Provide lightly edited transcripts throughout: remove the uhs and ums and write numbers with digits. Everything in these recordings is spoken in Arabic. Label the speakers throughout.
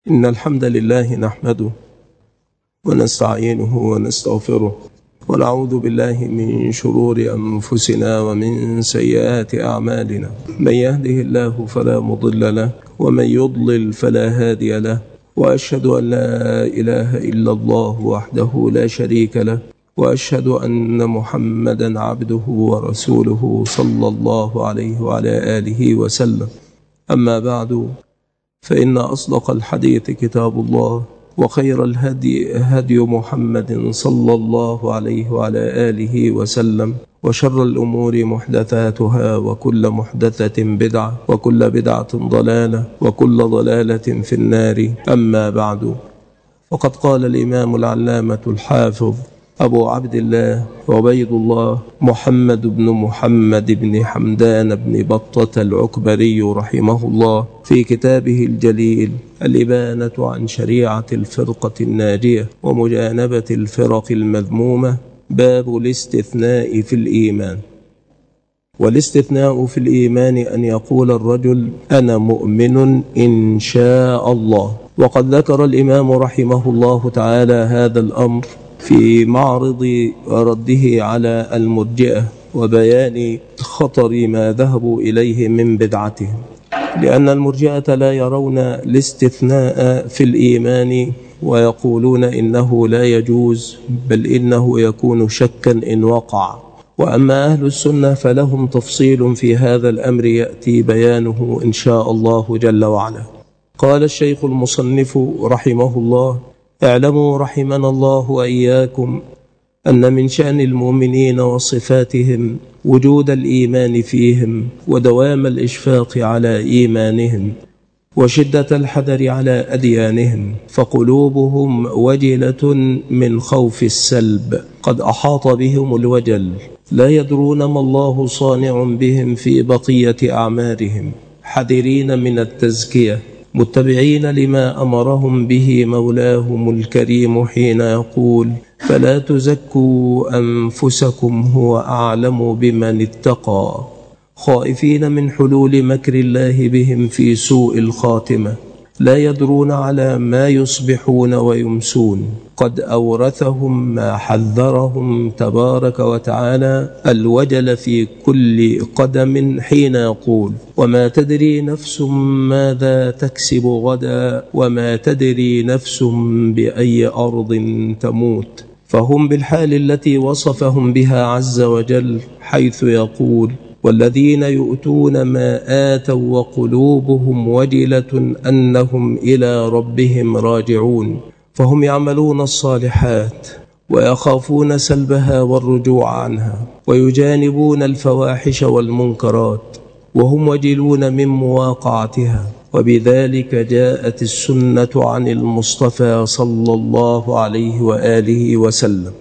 Speaker 1: إن الحمد لله نحمده ونستعينه ونستغفره ونعوذ بالله من شرور أنفسنا ومن سيئات أعمالنا. من يهده الله فلا مضل له ومن يضلل فلا هادي له، وأشهد أن لا إله إلا الله وحده لا شريك له، وأشهد أن محمدا عبده ورسوله صلى الله عليه وعلى آله وسلم. أما بعد، فإن أصدق الحديث كتاب الله، وخير الهدي هدي محمد صلى الله عليه وعلى آله وسلم، وشر الأمور محدثاتها، وكل محدثة بدعة، وكل بدعة ضلالة، وكل ضلالة في النار. أما بعد، فقد قال الإمام العلامة الحافظ أبو عبد الله عبيد الله محمد بن محمد بن حمدان بن بطة العكبري رحمه الله في كتابه الجليل الإبانة عن شريعة الفرقة الناجية ومجانبة الفرق المذمومة، باب الاستثناء في الإيمان. والاستثناء في الإيمان أن يقول الرجل أنا مؤمن إن شاء الله. وقد ذكر الإمام رحمه الله تعالى هذا الأمر في معرض رده على المرجئة وبيان خطر ما ذهبوا إليه من بدعتهم، لأن المرجئة لا يرون الاستثناء في الإيمان ويقولون إنه لا يجوز، بل إنه يكون شكا إن وقع. وأما أهل السنة فلهم تفصيل في هذا الأمر يأتي بيانه إن شاء الله جل وعلا. قال الشيخ المصنف رحمه الله: اعلموا رحمنا الله وإياكم أن من شأن المؤمنين وصفاتهم وجود الإيمان فيهم، ودوام الإشفاق على إيمانهم، وشدة الحذر على أديانهم، فقلوبهم وجلة من خوف السلب، قد أحاط بهم الوجل، لا يدرون ما الله صانع بهم في بقية أعمارهم، حذرين من التزكية، متبعين لما أمرهم به مولاهم الكريم حين يقول: فلا تزكوا أنفسكم هو أعلم بمن اتقى، خائفين من حلول مكر الله بهم في سوء الخاتمة، لا يدرون على ما يصبحون ويمسون، قد أورثهم ما حذرهم تبارك وتعالى الوجل في كل قدم حين يقول: وما تدري نفس ماذا تكسب غدا، وما تدري نفس بأي أرض تموت. فهم بالحال التي وصفهم بها عز وجل، حيث يقول: والذين يؤتون ما آتوا وقلوبهم وجلة أنهم إلى ربهم راجعون. فهم يعملون الصالحات ويخافون سلبها والرجوع عنها، ويجانبون الفواحش والمنكرات، وهم وجلون من مواقعتها. وبذلك جاءت السنة عن المصطفى صلى الله عليه وآله وسلم.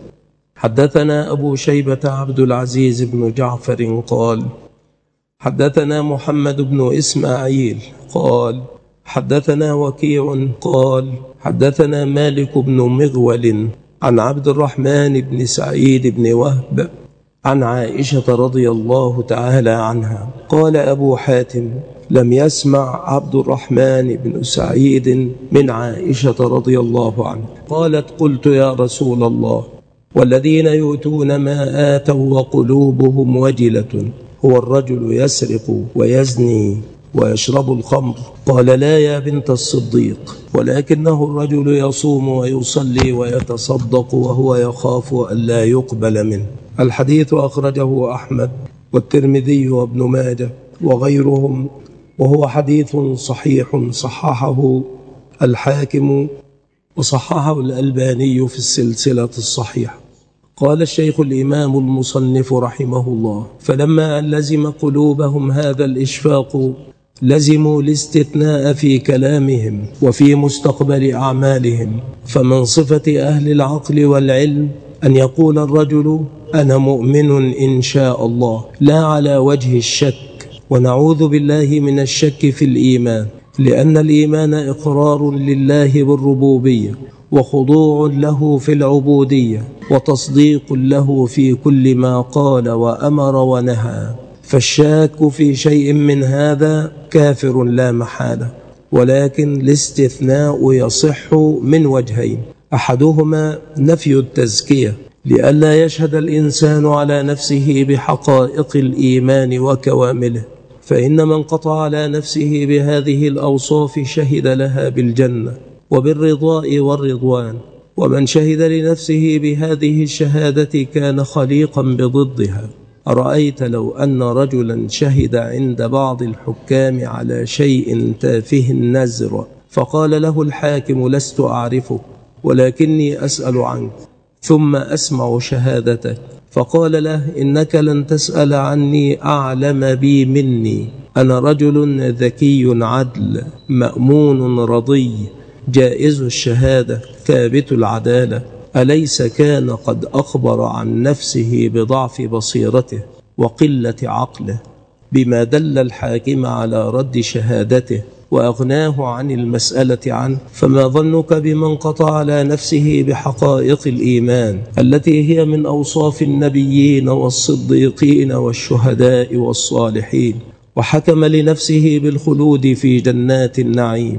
Speaker 1: حدثنا أبو شيبة عبد العزيز بن جعفر قال: حدثنا محمد بن إسماعيل قال: حدثنا وكيع قال: حدثنا مالك بن مغول عن عبد الرحمن بن سعيد بن وهب عن عائشة رضي الله تعالى عنها. قال أبو حاتم: لم يسمع عبد الرحمن بن سعيد من عائشة رضي الله عنها قالت: قلت يا رسول الله، والذين يؤتون ما آتوا وقلوبهم وجلة هو الرجل يسرق ويزني ويشرب الخمر؟ قال: لا يا بنت الصديق، ولكنه الرجل يصوم ويصلي ويتصدق وهو يخاف أن لا يقبل منه. الحديث أخرجه أحمد والترمذي وابن ماجه وغيرهم، وهو حديث صحيح صححه الحاكم وصححه الألباني في السلسلة الصحيحة. قال الشيخ الإمام المصنف رحمه الله: فلما أن لزم قلوبهم هذا الإشفاق، لزموا الاستثناء في كلامهم وفي مستقبل أعمالهم. فمن صفة أهل العقل والعلم أن يقول الرجل أنا مؤمن إن شاء الله، لا على وجه الشك. ونعوذ بالله من الشك في الإيمان، لأن الإيمان إقرار لله بالربوبية، وخضوع له في العبودية، وتصديق له في كل ما قال وأمر ونهى. فالشاك في شيء من هذا كافر لا محالة. ولكن الاستثناء يصح من وجهين: أحدهما نفي التزكية، لئلا يشهد الإنسان على نفسه بحقائق الإيمان وكوامله، فإن من قطع على نفسه بهذه الأوصاف شهد لها بالجنة وبالرضاء والرضوان، ومن شهد لنفسه بهذه الشهادة كان خليقا بضدها. أرأيت لو أن رجلا شهد عند بعض الحكام على شيء تافه النزر، فقال له الحاكم: لست أعرفك ولكني أسأل عنك، ثم أسمع شهادتك، فقال له: إنك لن تسأل عني أعلم بي مني، أنا رجل ذكي عدل مأمون رضي جائز الشهادة ثابت العدالة، أليس كان قد أخبر عن نفسه بضعف بصيرته وقلة عقله، بما دل الحاكم على رد شهادته وأغناه عن المسألة عنه؟ فما ظنك بمن قطع على نفسه بحقائق الإيمان التي هي من أوصاف النبيين والصديقين والشهداء والصالحين، وحكم لنفسه بالخلود في جنات النعيم؟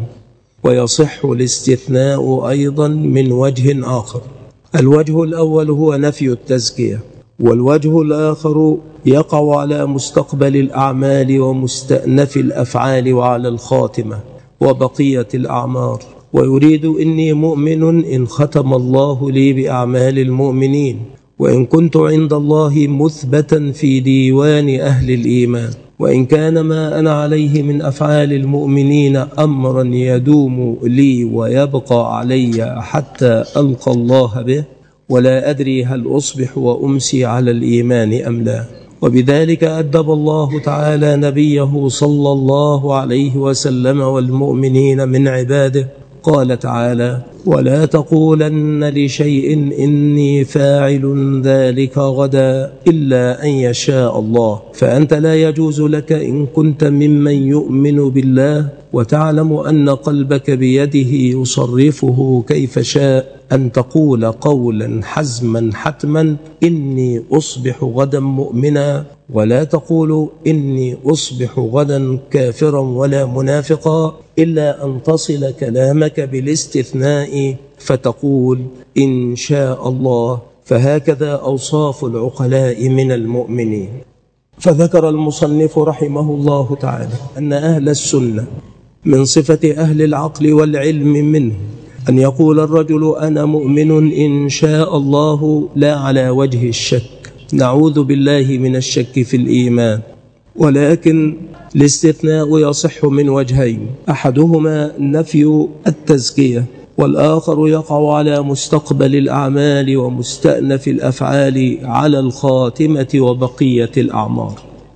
Speaker 1: ويصح الاستثناء أيضا من وجه آخر. الوجه الأول هو نفي التزكية، والوجه الآخر يقع على مستقبل الأعمال ومستأنف الأفعال وعلى الخاتمة وبقية الأعمار، ويريد: إني مؤمن إن ختم الله لي بأعمال المؤمنين، وإن كنت عند الله مثبتا في ديوان أهل الإيمان، وإن كان ما أنا عليه من أفعال المؤمنين أمرا يدوم لي ويبقى علي حتى ألقى الله به، ولا أدري هل أصبح وأمسي على الإيمان أم لا. وبذلك أدب الله تعالى نبيه صلى الله عليه وسلم والمؤمنين من عباده، قال تعالى: ولا تقولن لشيء إني فاعل ذلك غدا إلا أن يشاء الله. فأنت لا يجوز لك إن كنت ممن يؤمن بالله وتعلم أن قلبك بيده يصرفه كيف شاء أن تقول قولا حزما حتما: إني أصبح غدا مؤمنا، ولا تقول إني أصبح غدا كافرا ولا منافقا، إلا أن تصل كلامك بالاستثناء فتقول: إن شاء الله. فهكذا أوصاف العقلاء من المؤمنين. فذكر المصنف رحمه الله تعالى أن أهل السنة من صفة أهل العقل والعلم منه أن يقول الرجل: أنا مؤمن إن شاء الله، لا على وجه الشك، نعوذ بالله من الشك في الإيمان. ولكن الاستثناء يصح من وجهين: أحدهما نفي التزكية، والآخر يقع على مستقبل الأعمال ومستأنف الأفعال على الخاتمة وبقية الأعمار.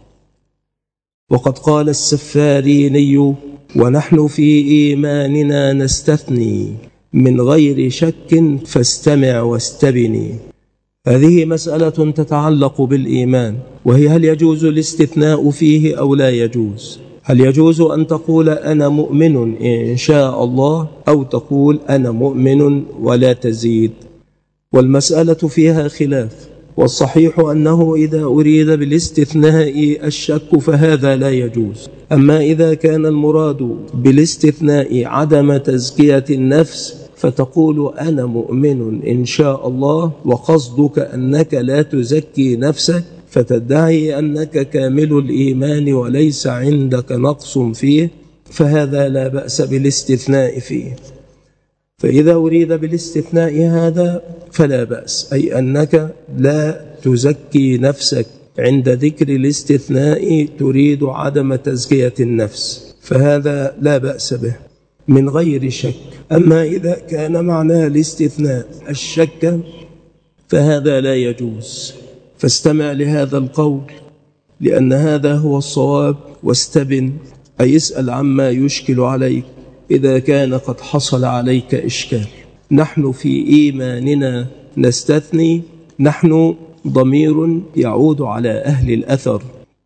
Speaker 1: وقد قال السفاريني: ونحن في إيماننا نستثني من غير شك فاستمع واستبني. هذه مسألة تتعلق بالإيمان، وهي: هل يجوز الاستثناء فيه أو لا يجوز؟ هل يجوز أن تقول أنا مؤمن إن شاء الله، أو تقول أنا مؤمن ولا تزيد؟ والمسألة فيها خلاف، والصحيح أنه إذا أريد بالاستثناء الشك فهذا لا يجوز. أما إذا كان المراد بالاستثناء عدم تزكية النفس فتقول أنا مؤمن إن شاء الله، وقصدك أنك لا تزكي نفسك، فتدعي أنك كامل الإيمان وليس عندك نقص فيه، فهذا لا بأس بالاستثناء فيه. فإذا أريد بالاستثناء هذا فلا بأس، أي أنك لا تزكي نفسك، عند ذكر الاستثناء تريد عدم تزكية النفس، فهذا لا بأس به من غير شك. أما إذا كان معنى الاستثناء الشك فهذا لا يجوز. فاستمع لهذا القول، لأن هذا هو الصواب، واستبن، أي اسأل عما يشكل عليك إذا كان قد حصل عليك إشكال. نحن في إيماننا نستثني، نحن ضمير يعود على أهل الأثر،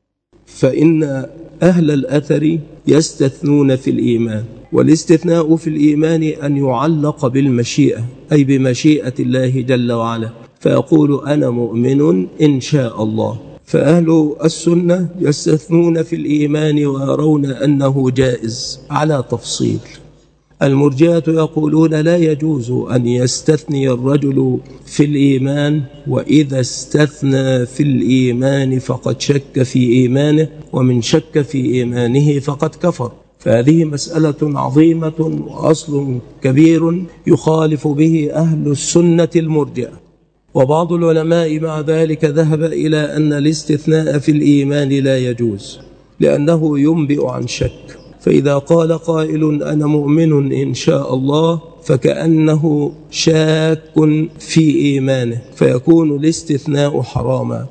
Speaker 1: فإن أهل الأثر يستثنون في الإيمان، والاستثناء في الإيمان أن يعلق بالمشيئة، أي بمشيئة الله جل وعلا، فيقول أنا مؤمن إن شاء الله، فأهل السنة يستثنون في الإيمان ويرون أنه جائز على تفصيل. المرجئة يقولون لا يجوز أن يستثني الرجل في الإيمان، وإذا استثنى في الإيمان فقد شك في إيمانه، ومن شك في إيمانه فقد كفر. فهذه مسألة عظيمة وأصل كبير يخالف به أهل السنة المرجئة. وبعض العلماء مع ذلك ذهب إلى أن الاستثناء في الإيمان لا يجوز، لأنه ينبئ عن شك. فإذا قال قائل أنا مؤمن إن شاء الله فكأنه شاك في إيمانه، فيكون الاستثناء حراما،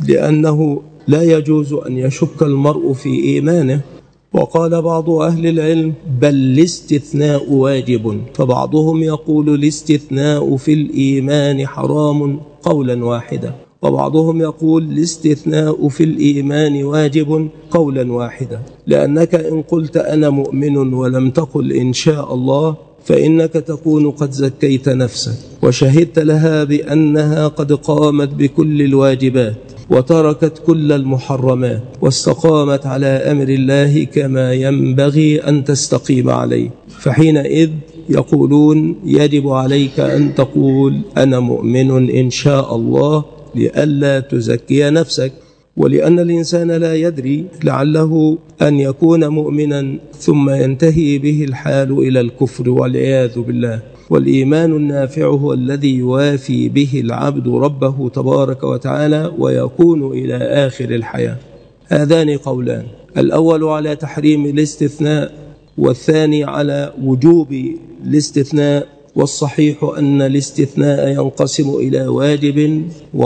Speaker 1: لأنه لا يجوز أن يشك المرء في إيمانه. وقال بعض أهل العلم بل الاستثناء واجب، فبعضهم يقول الاستثناء في الإيمان حرام قولا واحدا، وبعضهم يقول الاستثناء في الإيمان واجب قولا واحدا، لأنك إن قلت أنا مؤمن ولم تقل إن شاء الله فإنك تكون قد زكيت نفسك وشهدت لها بأنها قد قامت بكل الواجبات وتركت كل المحرمات واستقامت على أمر الله كما ينبغي أن تستقيم عليه. فحينئذ يقولون يجب عليك أن تقول أنا مؤمن إن شاء الله لئلا تزكي نفسك، ولأن الإنسان لا يدري، لعله أن يكون مؤمنا ثم ينتهي به الحال إلى الكفر والعياذ بالله. والإيمان النافع هو الذي يوافي به العبد ربه تبارك وتعالى ويكون إلى آخر الحياة. هذان قولان، الأول على تحريم الاستثناء، والثاني على وجوب الاستثناء. والصحيح أن الاستثناء ينقسم إلى واجب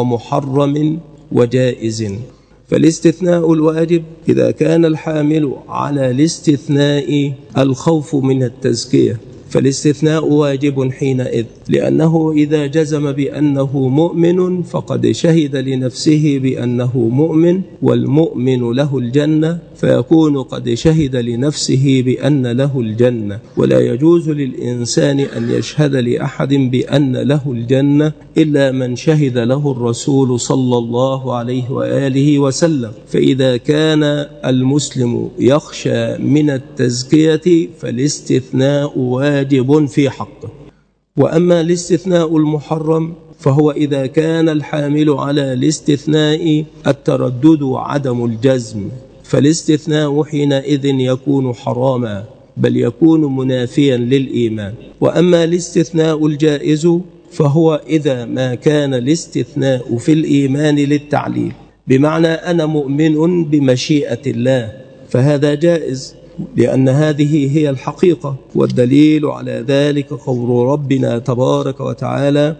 Speaker 1: ومحرم وجائز. فالاستثناء الواجب إذا كان الحامل على الاستثناء الخوف من التزكية فالاستثناء واجب حينئذ، لأنه إذا جزم بأنه مؤمن فقد شهد لنفسه بأنه مؤمن، والمؤمن له الجنة، فيكون قد شهد لنفسه بأن له الجنة. ولا يجوز للإنسان أن يشهد لأحد بأن له الجنة إلا من شهد له الرسول صلى الله عليه وآله وسلم. فإذا كان المسلم يخشى من التزكية فالاستثناء واجب في حقه. وأما الاستثناء المحرم فهو إذا كان الحامل على الاستثناء التردد وعدم الجزم، فالاستثناء حينئذ يكون حراما، بل يكون منافيا للإيمان. وأما الاستثناء الجائز فهو إذا ما كان الاستثناء في الإيمان للتعليل، بمعنى أنا مؤمن بمشيئة الله، فهذا جائز، لأن هذه هي الحقيقة. والدليل على ذلك قول ربنا تبارك وتعالى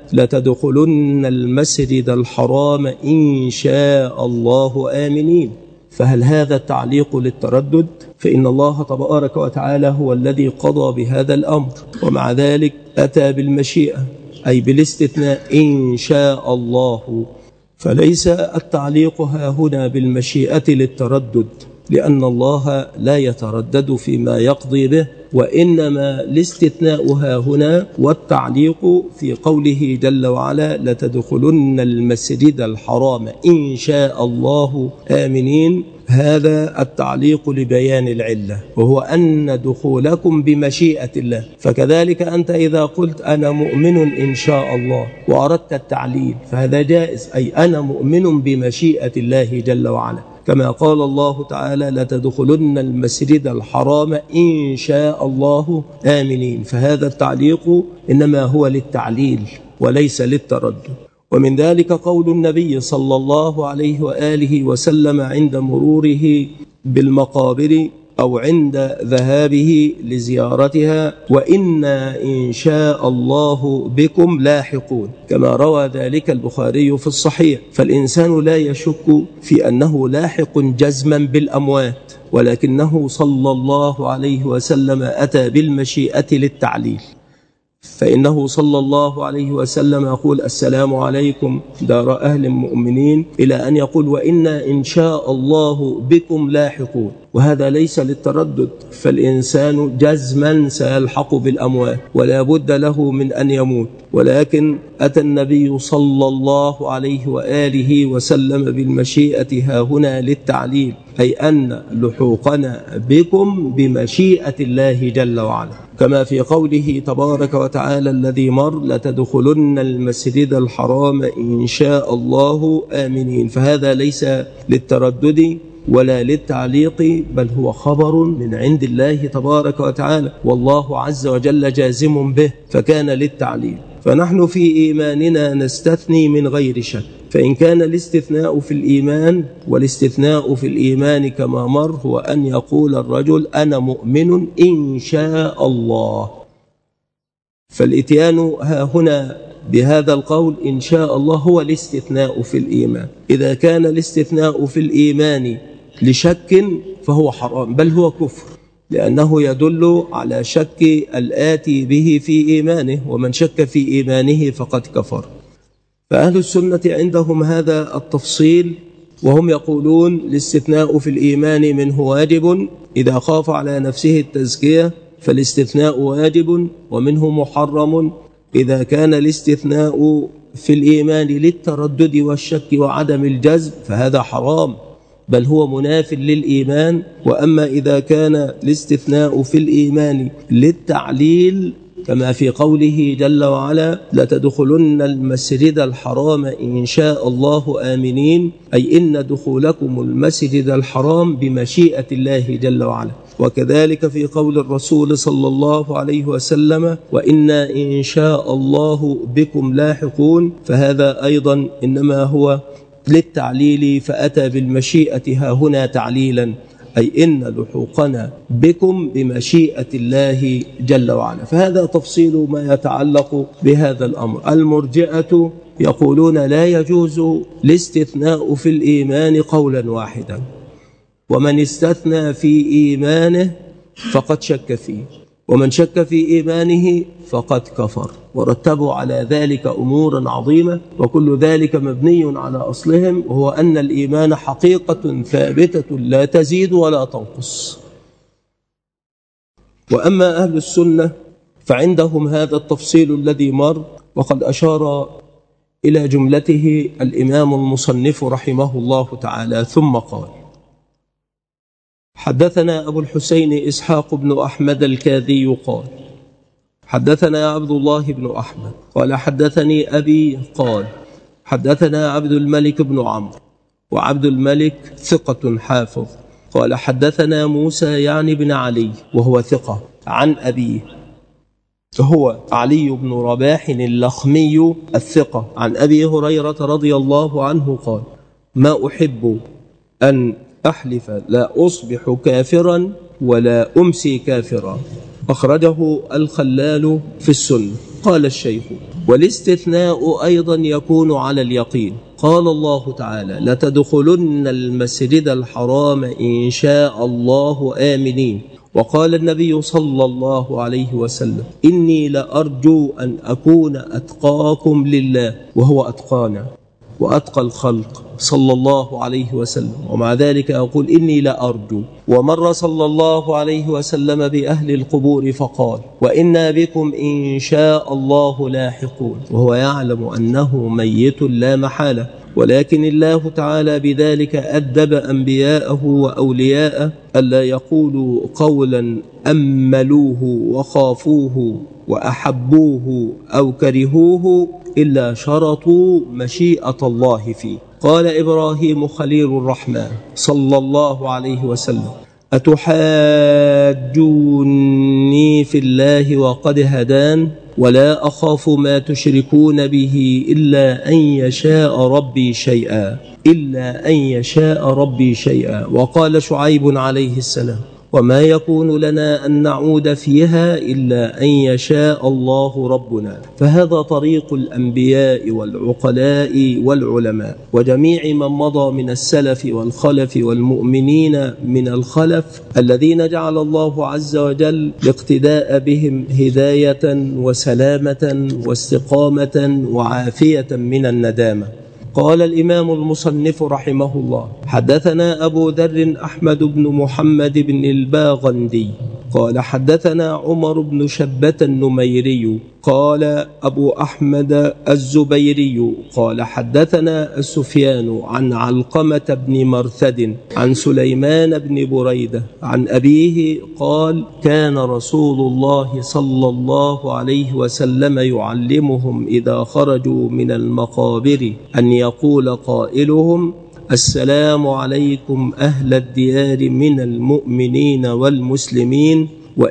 Speaker 1: لتدخلن المسجد الحرام إن شاء الله آمنين. فهل هذا التعليق للتردد؟ فإن الله تبارك وتعالى هو الذي قضى بهذا الأمر، ومع ذلك أتى بالمشيئة أي بالاستثناء إن شاء الله. فليس التعليق هنا بالمشيئة للتردد، لأن الله لا يتردد فيما يقضي به، وإنما الاستثناء هنا والتعليق في قوله جل وعلا لتدخلن المسجد الحرام إن شاء الله آمنين. هذا التعليق لبيان العلة، وهو أن دخولكم بمشيئة الله. فكذلك أنت إذا قلت أنا مؤمن إن شاء الله وأردت التعليل فهذا جائز، أي أنا مؤمن بمشيئة الله جل وعلا، كما قال الله تعالى لتدخلن المسجد الحرام إن شاء الله آمنين. فهذا التعليق إنما هو للتعليل وليس للتردد. ومن ذلك قول النبي صلى الله عليه وآله وسلم عند مروره بالمقابر أو عند ذهابه لزيارتها وإنا إن شاء الله بكم لاحقون، كما روى ذلك البخاري في الصحيح. فالإنسان لا يشك في أنه لاحق جزما بالأموات، ولكنه صلى الله عليه وسلم أتى بالمشيئة للتعليل. فإنه صلى الله عليه وسلم يقول السلام عليكم دار أهل مؤمنين، إلى أن يقول وإنا إن شاء الله بكم لاحقون. وهذا ليس للتردد، فالإنسان جزما سيلحق بالأموات ولا بد له من أن يموت، ولكن أتى النبي صلى الله عليه وآله وسلم بالمشيئة هاهنا للتعليل، أي أن لحوقنا بكم بمشيئة الله جل وعلا، كما في قوله تبارك وتعالى الذي مر لتدخلن المسجد الحرام إن شاء الله آمنين. فهذا ليس للتردد ولا للتعليق، بل هو خبر من عند الله تبارك وتعالى، والله عز وجل جازم به، فكان للتعليل. فنحن في إيماننا نستثني من غير شك، فإن كان الاستثناء في الإيمان، والاستثناء في الإيمان كما مر هو أن يقول الرجل أنا مؤمن إن شاء الله، فالإتيان ها هنا بهذا القول إن شاء الله هو الاستثناء في الإيمان. إذا كان الاستثناء في الإيمان لشك فهو حرام، بل هو كفر، لأنه يدل على شك الآتي به في إيمانه، ومن شك في إيمانه فقد كفر. فأهل السنة عندهم هذا التفصيل، وهم يقولون الاستثناء في الإيمان منه واجب إذا خاف على نفسه التزكية فالاستثناء واجب، ومنه محرم إذا كان الاستثناء في الإيمان للتردد والشك وعدم الجزم فهذا حرام، بل هو مناف للإيمان. وأما إذا كان الاستثناء في الإيمان للتعليل كما في قوله جل وعلا لتدخلن المسجد الحرام إن شاء الله آمنين، أي إن دخولكم المسجد الحرام بمشيئة الله جل وعلا. وكذلك في قول الرسول صلى الله عليه وسلم وإنا إن شاء الله بكم لاحقون، فهذا أيضا إنما هو للتعليل، فأتى بالمشيئة ها هنا تعليلا، أي إن لحوقنا بكم بمشيئة الله جل وعلا. فهذا تفصيل ما يتعلق بهذا الأمر. المرجئة يقولون لا يجوز الاستثناء في الإيمان قولا واحدا، ومن استثنى في إيمانه فقد شك فيه، ومن شك في إيمانه فقد كفر، ورتبوا على ذلك أمورا عظيمة، وكل ذلك مبني على أصلهم، وهو أن الإيمان حقيقة ثابتة لا تزيد ولا تنقص. وأما أهل السنة فعندهم هذا التفصيل الذي مر، وقد أشار إلى جملته الإمام المصنف رحمه الله تعالى، ثم قال حدثنا أبو الحسين إسحاق بن أحمد الكاذي قال حدثنا عبد الله بن أحمد قال حدثني أبي قال حدثنا عبد الملك بن عمرو، وعبد الملك ثقة حافظ، قال حدثنا موسى يعني بن علي وهو ثقة عن أبيه هو علي بن رباح اللخمي الثقة عن أبي هريرة رضي الله عنه قال ما أحب أن أحلف لا أصبح كافرا ولا أمسي كافرا، أخرجه الخلال في السنة. قال الشيخ والاستثناء أيضا يكون على اليقين، قال الله تعالى لتدخلن المسجد الحرام إن شاء الله آمنين، وقال النبي صلى الله عليه وسلم إني لأرجو أن أكون أتقاكم لله، وهو أتقانا وأتقى الخلق صلى الله عليه وسلم، ومع ذلك أقول إني لأرجو. ومر صلى الله عليه وسلم بأهل القبور فقال وإنا بكم إن شاء الله لاحقون، وهو يعلم أنه ميت لا محالة، ولكن الله تعالى بذلك أدب أنبياءه وأولياءه ألا يقولوا قولا أملوه وخافوه وأحبوه أو كرهوه إلا شرطوا مشيئة الله فيه. قال إبراهيم خليل الرحمن صلى الله عليه وسلم أتحاجوني في الله وقد هدان ولا أخاف ما تشركون به إلا أن يشاء ربي شيئا. وقال شعيب عليه السلام وما يكون لنا أن نعود فيها إلا أن يشاء الله ربنا. فهذا طريق الأنبياء والعقلاء والعلماء وجميع من مضى من السلف والخلف والمؤمنين من الخلف الذين جعل الله عز وجل الاقتداء بهم هداية وسلامة واستقامة وعافية من الندامة. قال الإمام المصنف رحمه الله: حدثنا أبو ذر أحمد بن محمد بن الباغندي قال حدثنا عمر بن شبة النميري قال أبو أحمد الزبيري قال حدثنا السفيان عن علقمة بن مرثد عن سليمان بن بريدة عن أبيه قال: كان رسول الله صلى الله عليه وسلم يعلمهم إذا خرجوا من المقابر أن يقول قائلهم: السلام عليكم أهل الديار من المؤمنين والمسلمين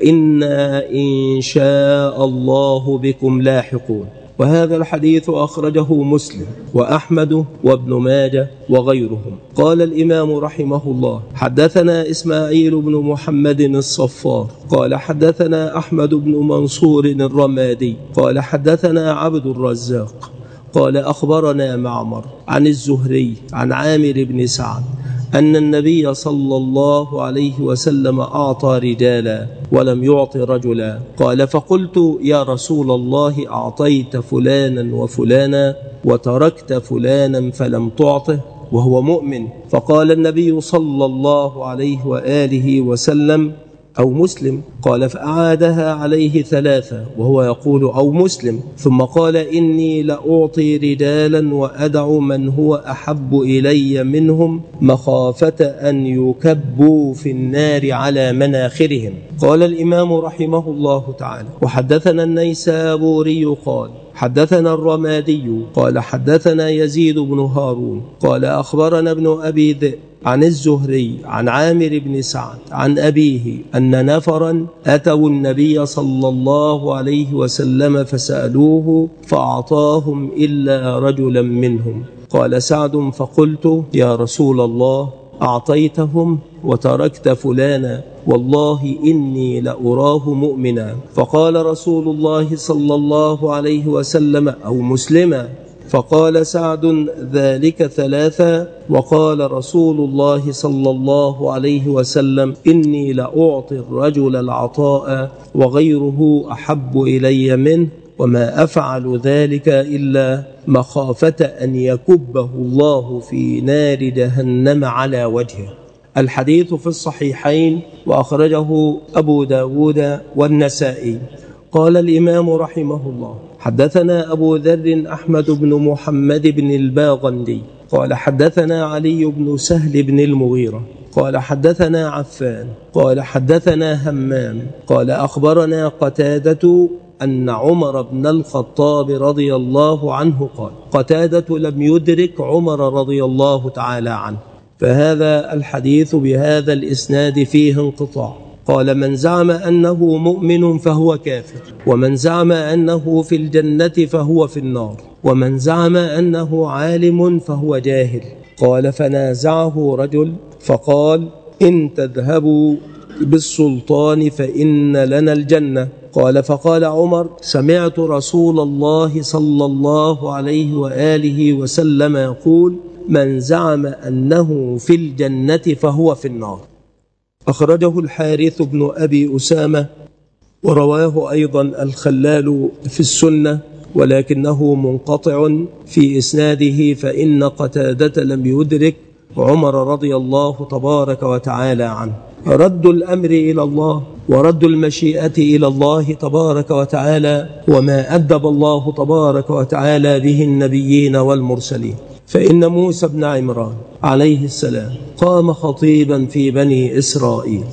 Speaker 1: وإنا إن شاء الله بكم لاحقون. وهذا الحديث أخرجه مسلم وأحمد وابن ماجه وغيرهم. قال الإمام رحمه الله: حدثنا إسماعيل بن محمد الصفار قال حدثنا أحمد بن منصور الرمادي قال حدثنا عبد الرزاق قال أخبرنا معمر عن الزهري عن عامر بن سعد أن النبي صلى الله عليه وسلم أعطى رجالا ولم يعط رجلا. قال: فقلت: يا رسول الله، أعطيت فلانا وفلانا وتركت فلانا فلم تعطه وهو مؤمن؟ فقال النبي صلى الله عليه وآله وسلم: أو مسلم. قال: فأعادها عليه ثلاثة وهو يقول: أو مسلم. ثم قال: إني لأعطي رجالا وأدع من هو أحب إلي منهم مخافة أن يكبوا في النار على مناخرهم. قال الإمام رحمه الله تعالى: وحدثنا النيسابوري قال حدثنا الرمادي قال حدثنا يزيد بن هارون قال أخبرنا ابن أبي ذئب عن الزهري عن عامر بن سعد عن أبيه أن نفرا أتوا النبي صلى الله عليه وسلم فسألوه فأعطاهم إلا رجلا منهم. قال سعد: فقلت: يا رسول الله، أعطيتهم وتركت فلانا، والله إني لأراه مؤمنا. فقال رسول الله صلى الله عليه وسلم: أو مسلما. فقال سعد: ذلك ثلاثة. وقال رسول الله صلى الله عليه وسلم: إني لأعطي الرجل العطاء وغيره أحب إلي منه، وما أفعل ذلك إلا مخافة أن يكبه الله في نار جهنم على وجهه. الحديث في الصحيحين وأخرجه أبو داود والنسائي. قال الإمام رحمه الله: حدثنا أبو ذر أحمد بن محمد بن الباغندي قال حدثنا علي بن سهل بن المغيرة قال حدثنا عفان قال حدثنا همام قال أخبرنا قتادة أن عمر بن الخطاب رضي الله عنه قال. قتادة لم يدرك عمر رضي الله تعالى عنه، فهذا الحديث بهذا الإسناد فيه انقطاع. قال: من زعم أنه مؤمن فهو كافر، ومن زعم أنه في الجنة فهو في النار، ومن زعم أنه عالم فهو جاهل. قال: فنازعه رجل فقال: إن تذهبوا بالسلطان فإن لنا الجنة. قال: فقال عمر: سمعت رسول الله صلى الله عليه وآله وسلم يقول: من زعم أنه في الجنة فهو في النار. أخرجه الحارث بن أبي أسامة، ورواه أيضا الخلال في السنة، ولكنه منقطع في إسناده، فإن قتادة لم يدرك عمر رضي الله تبارك وتعالى عنه. رد الأمر إلى الله ورد المشيئة إلى الله تبارك وتعالى، وما أدب الله تبارك وتعالى به النبيين والمرسلين. فإن موسى بن عمران عليه السلام قام خطيبا في بني إسرائيل،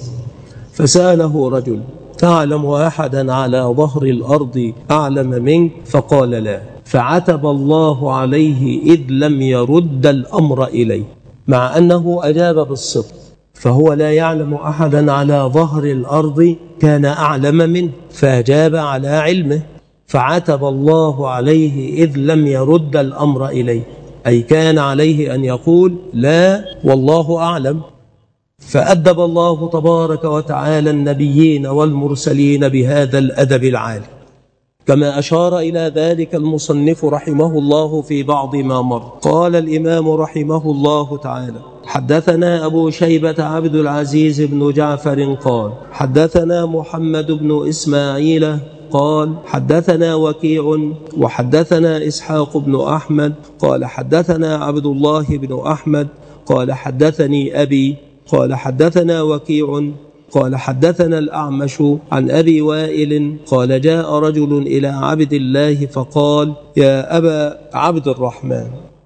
Speaker 1: فسأله رجل: تعلم أحدا على ظهر الأرض أعلم منك؟ فقال: لا. فعتب الله عليه إذ لم يرد الأمر إليه، مع أنه أجاب بالصدق، فهو لا يعلم أحدا على ظهر الأرض كان أعلم منه، فأجاب على علمه، فعتب الله عليه إذ لم يرد الأمر إليه، أي كان عليه أن يقول: لا والله أعلم. فأدب الله تبارك وتعالى النبيين والمرسلين بهذا الأدب العالي، كما أشار إلى ذلك المصنف رحمه الله في بعض ما مر. قال الإمام رحمه الله تعالى: حدثنا أبو شيبة عبد العزيز بن جعفر قال حدثنا محمد بن إسماعيل قال حدثنا وكيع وحدثنا إسحاق بن أحمد قال حدثنا عبد الله بن أحمد قال حدثني أبي قال حدثنا وكيع قال حدثنا الأعمش عن أبي وائل قال جاء رجل إلى عبد الله فقال: يا أبا عبد الرحمن،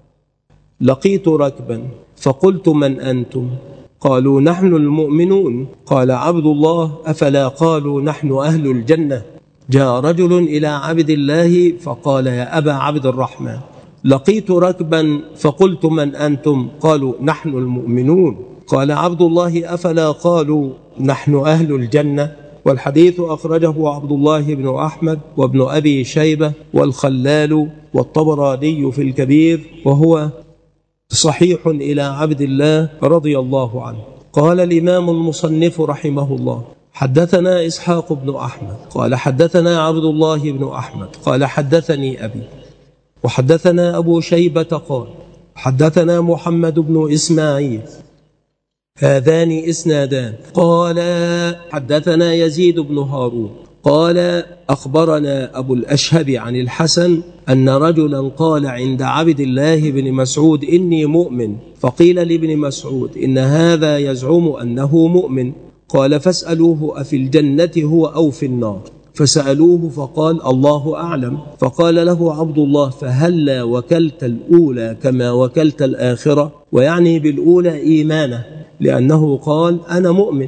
Speaker 1: لقيت ركبا فقلت: من أنتم؟ قالوا: نحن المؤمنون. قال عبد الله: أفلا قالوا نحن أهل الجنة؟ جاء رجل إلى عبد الله فقال: يا أبا عبد الرحمن، لقيت ركبا فقلت: من أنتم؟ قالوا: نحن المؤمنون. قال عبد الله: أفلا قالوا نحن أهل الجنة؟ والحديث أخرجه عبد الله بن أحمد وابن أبي شيبة والخلال والطبراني في الكبير، وهو صحيح إلى عبد الله رضي الله عنه. قال الإمام المصنف رحمه الله: حدثنا إسحاق بن أحمد قال حدثنا عبد الله بن أحمد قال حدثني أبي، وحدثنا أبو شيبة قال حدثنا محمد بن إسماعيل، هذان إسنادان. قال حدثنا يزيد بن هارون قال أخبرنا أبو الأشهب عن الحسن أن رجلا قال عند عبد الله بن مسعود: إني مؤمن. فقيل لابن مسعود: إن هذا يزعم أنه مؤمن. قال: فاسألوه أفي الجنة هو أو في النار؟ فسألوه فقال: الله أعلم. فقال له عبد الله: فهلا وكلت الأولى كما وكلت الآخرة؟ ويعني بالأولى إيمانه، لأنه قال: أنا مؤمن،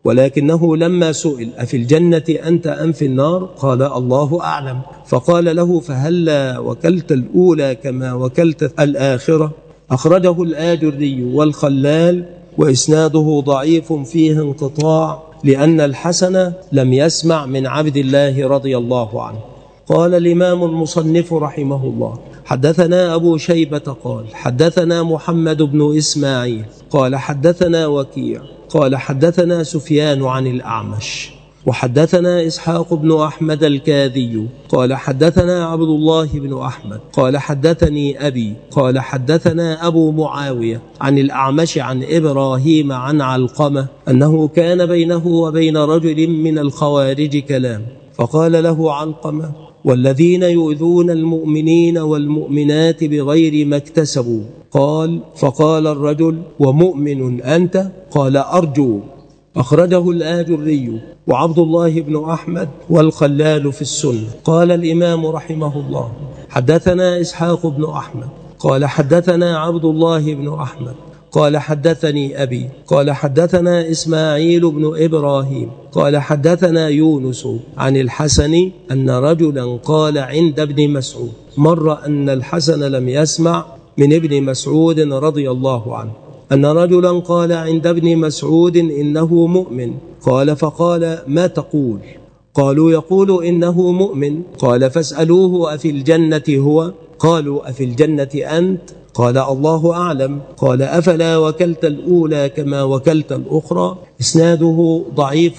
Speaker 1: ولكنه لما سئل أفي الجنة أنت أم في النار؟ قال: الله أعلم. فقال له: فهلا وكلت الأولى كما وكلت الآخرة؟ أخرجه الآجري والخلال، وإسناده ضعيف فيه انقطاع، لأن الحسن لم يسمع من عبد الله رضي الله عنه. قال الإمام المصنف رحمه الله: حدثنا أبو شيبة قال حدثنا محمد بن إسماعيل قال حدثنا وكيع قال حدثنا سفيان عن الأعمش، وحدثنا إسحاق بن أحمد الكاذي قال حدثنا عبد الله بن أحمد قال حدثني أبي قال حدثنا أبو معاوية عن الأعمش عن إبراهيم عن علقمة أنه كان بينه وبين رجل من الخوارج كلام، فقال له علقمة: والذين يؤذون المؤمنين والمؤمنات بغير ما اكتسبوا. قال: فقال الرجل: ومؤمن أنت؟ قال: أرجو. أخرجه الآجري وعبد الله بن أحمد والخلال في السنة. قال الإمام رحمه الله: حدثنا إسحاق بن أحمد قال حدثنا عبد الله بن أحمد قال حدثني أبي قال حدثنا إسماعيل بن إبراهيم قال حدثنا يونس عن الحسن أن رجلا قال عند ابن مسعود. مر أن الحسن لم يسمع من ابن مسعود رضي الله عنه أن رجلا قال عند ابن مسعود: إنه مؤمن. قال: فقال: ما تقول؟ قالوا: يقول إنه مؤمن. قال: فاسألوه أفي الجنة هو؟ قالوا: أفي الجنة أنت؟ قال: الله أعلم. قال: أفلا وكلت الأولى كما وكلت الأخرى؟ إسناده ضعيف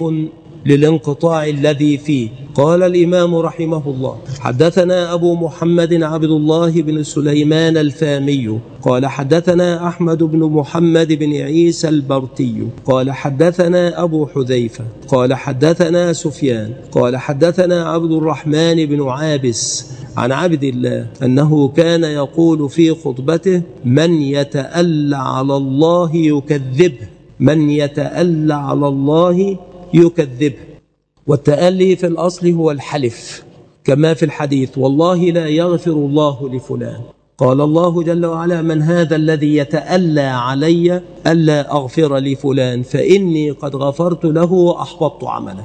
Speaker 1: للانقطاع الذي فيه. قال الإمام رحمه الله: حدثنا أبو محمد عبد الله بن سليمان الفامي قال حدثنا أحمد بن محمد بن عيسى البرتي قال حدثنا أبو حذيفة قال حدثنا سفيان قال حدثنا عبد الرحمن بن عابس عن عبد الله أنه كان يقول في خطبته: من يتألى على الله يكذبه، من يتألى على الله يكذبه. والتألي في الأصل هو الحلف، كما في الحديث: والله لا يغفر الله لفلان. قال الله جل وعلا: من هذا الذي يتألى علي ألا أغفر لفلان فإني قد غفرت له وأحبطت عملك.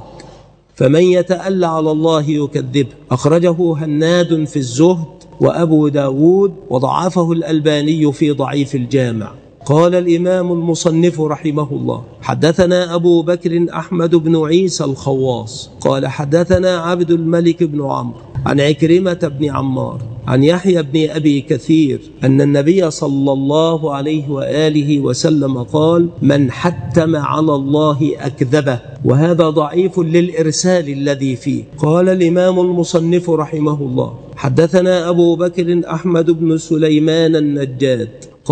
Speaker 1: فمن يتألى على الله يكذبه. أخرجه هناد في الزهد وأبو داود، وضعفه الألباني في ضعيف الجامع. قال الإمام المصنف رحمه الله: حدثنا أبو بكر أحمد بن عيسى الخواص قال حدثنا عبد الملك بن عمرو عن عكرمة بن عمار عن يحيى بن أبي كثير أن النبي صلى الله عليه وآله وسلم قال: من حتم على الله أكذبه. وهذا ضعيف للإرسال الذي فيه. قال الإمام المصنف رحمه الله: حدثنا أبو بكر أحمد بن سليمان النجاد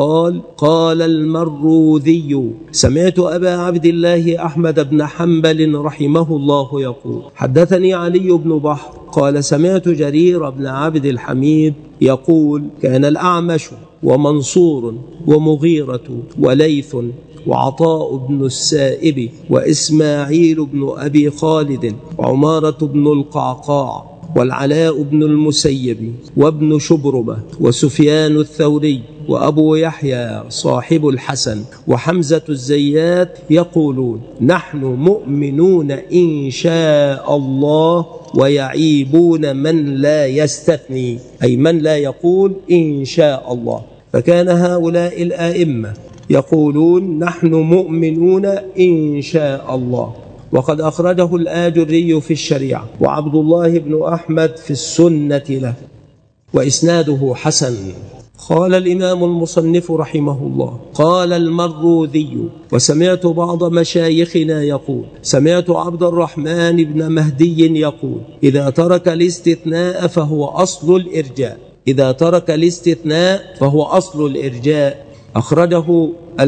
Speaker 1: قال المروذي: سمعت أبا عبد الله أحمد بن حنبل رحمه الله يقول: حدثني علي بن بحر قال: سمعت جرير بن عبد الحميد يقول: كان الأعمش ومنصور ومغيرة وليث وعطاء بن السائب وإسماعيل بن أبي خالد وعمارة بن القعقاع والعلاء بن المسيب وابن شبرمة وسفيان الثوري وأبو يحيى صاحب الحسن وحمزة الزيات يقولون: نحن مؤمنون إن شاء الله، ويعيبون من لا يستثني، أي من لا يقول إن شاء الله. فكان هؤلاء الآئمة يقولون: نحن مؤمنون إن شاء الله. وقد أخرجه الآجري في الشريعة، وعبد الله بن أحمد في السنة له، وإسناده حسن. قال الإمام المصنف رحمه الله: قال المروذي: وسمعت بعض مشايخنا يقول: سمعت عبد الرحمن بن مهدي يقول: إذا ترك الاستثناء فهو أصل الإرجاء. إذا ترك الاستثناء فهو أصل الإرجاء. أخرجه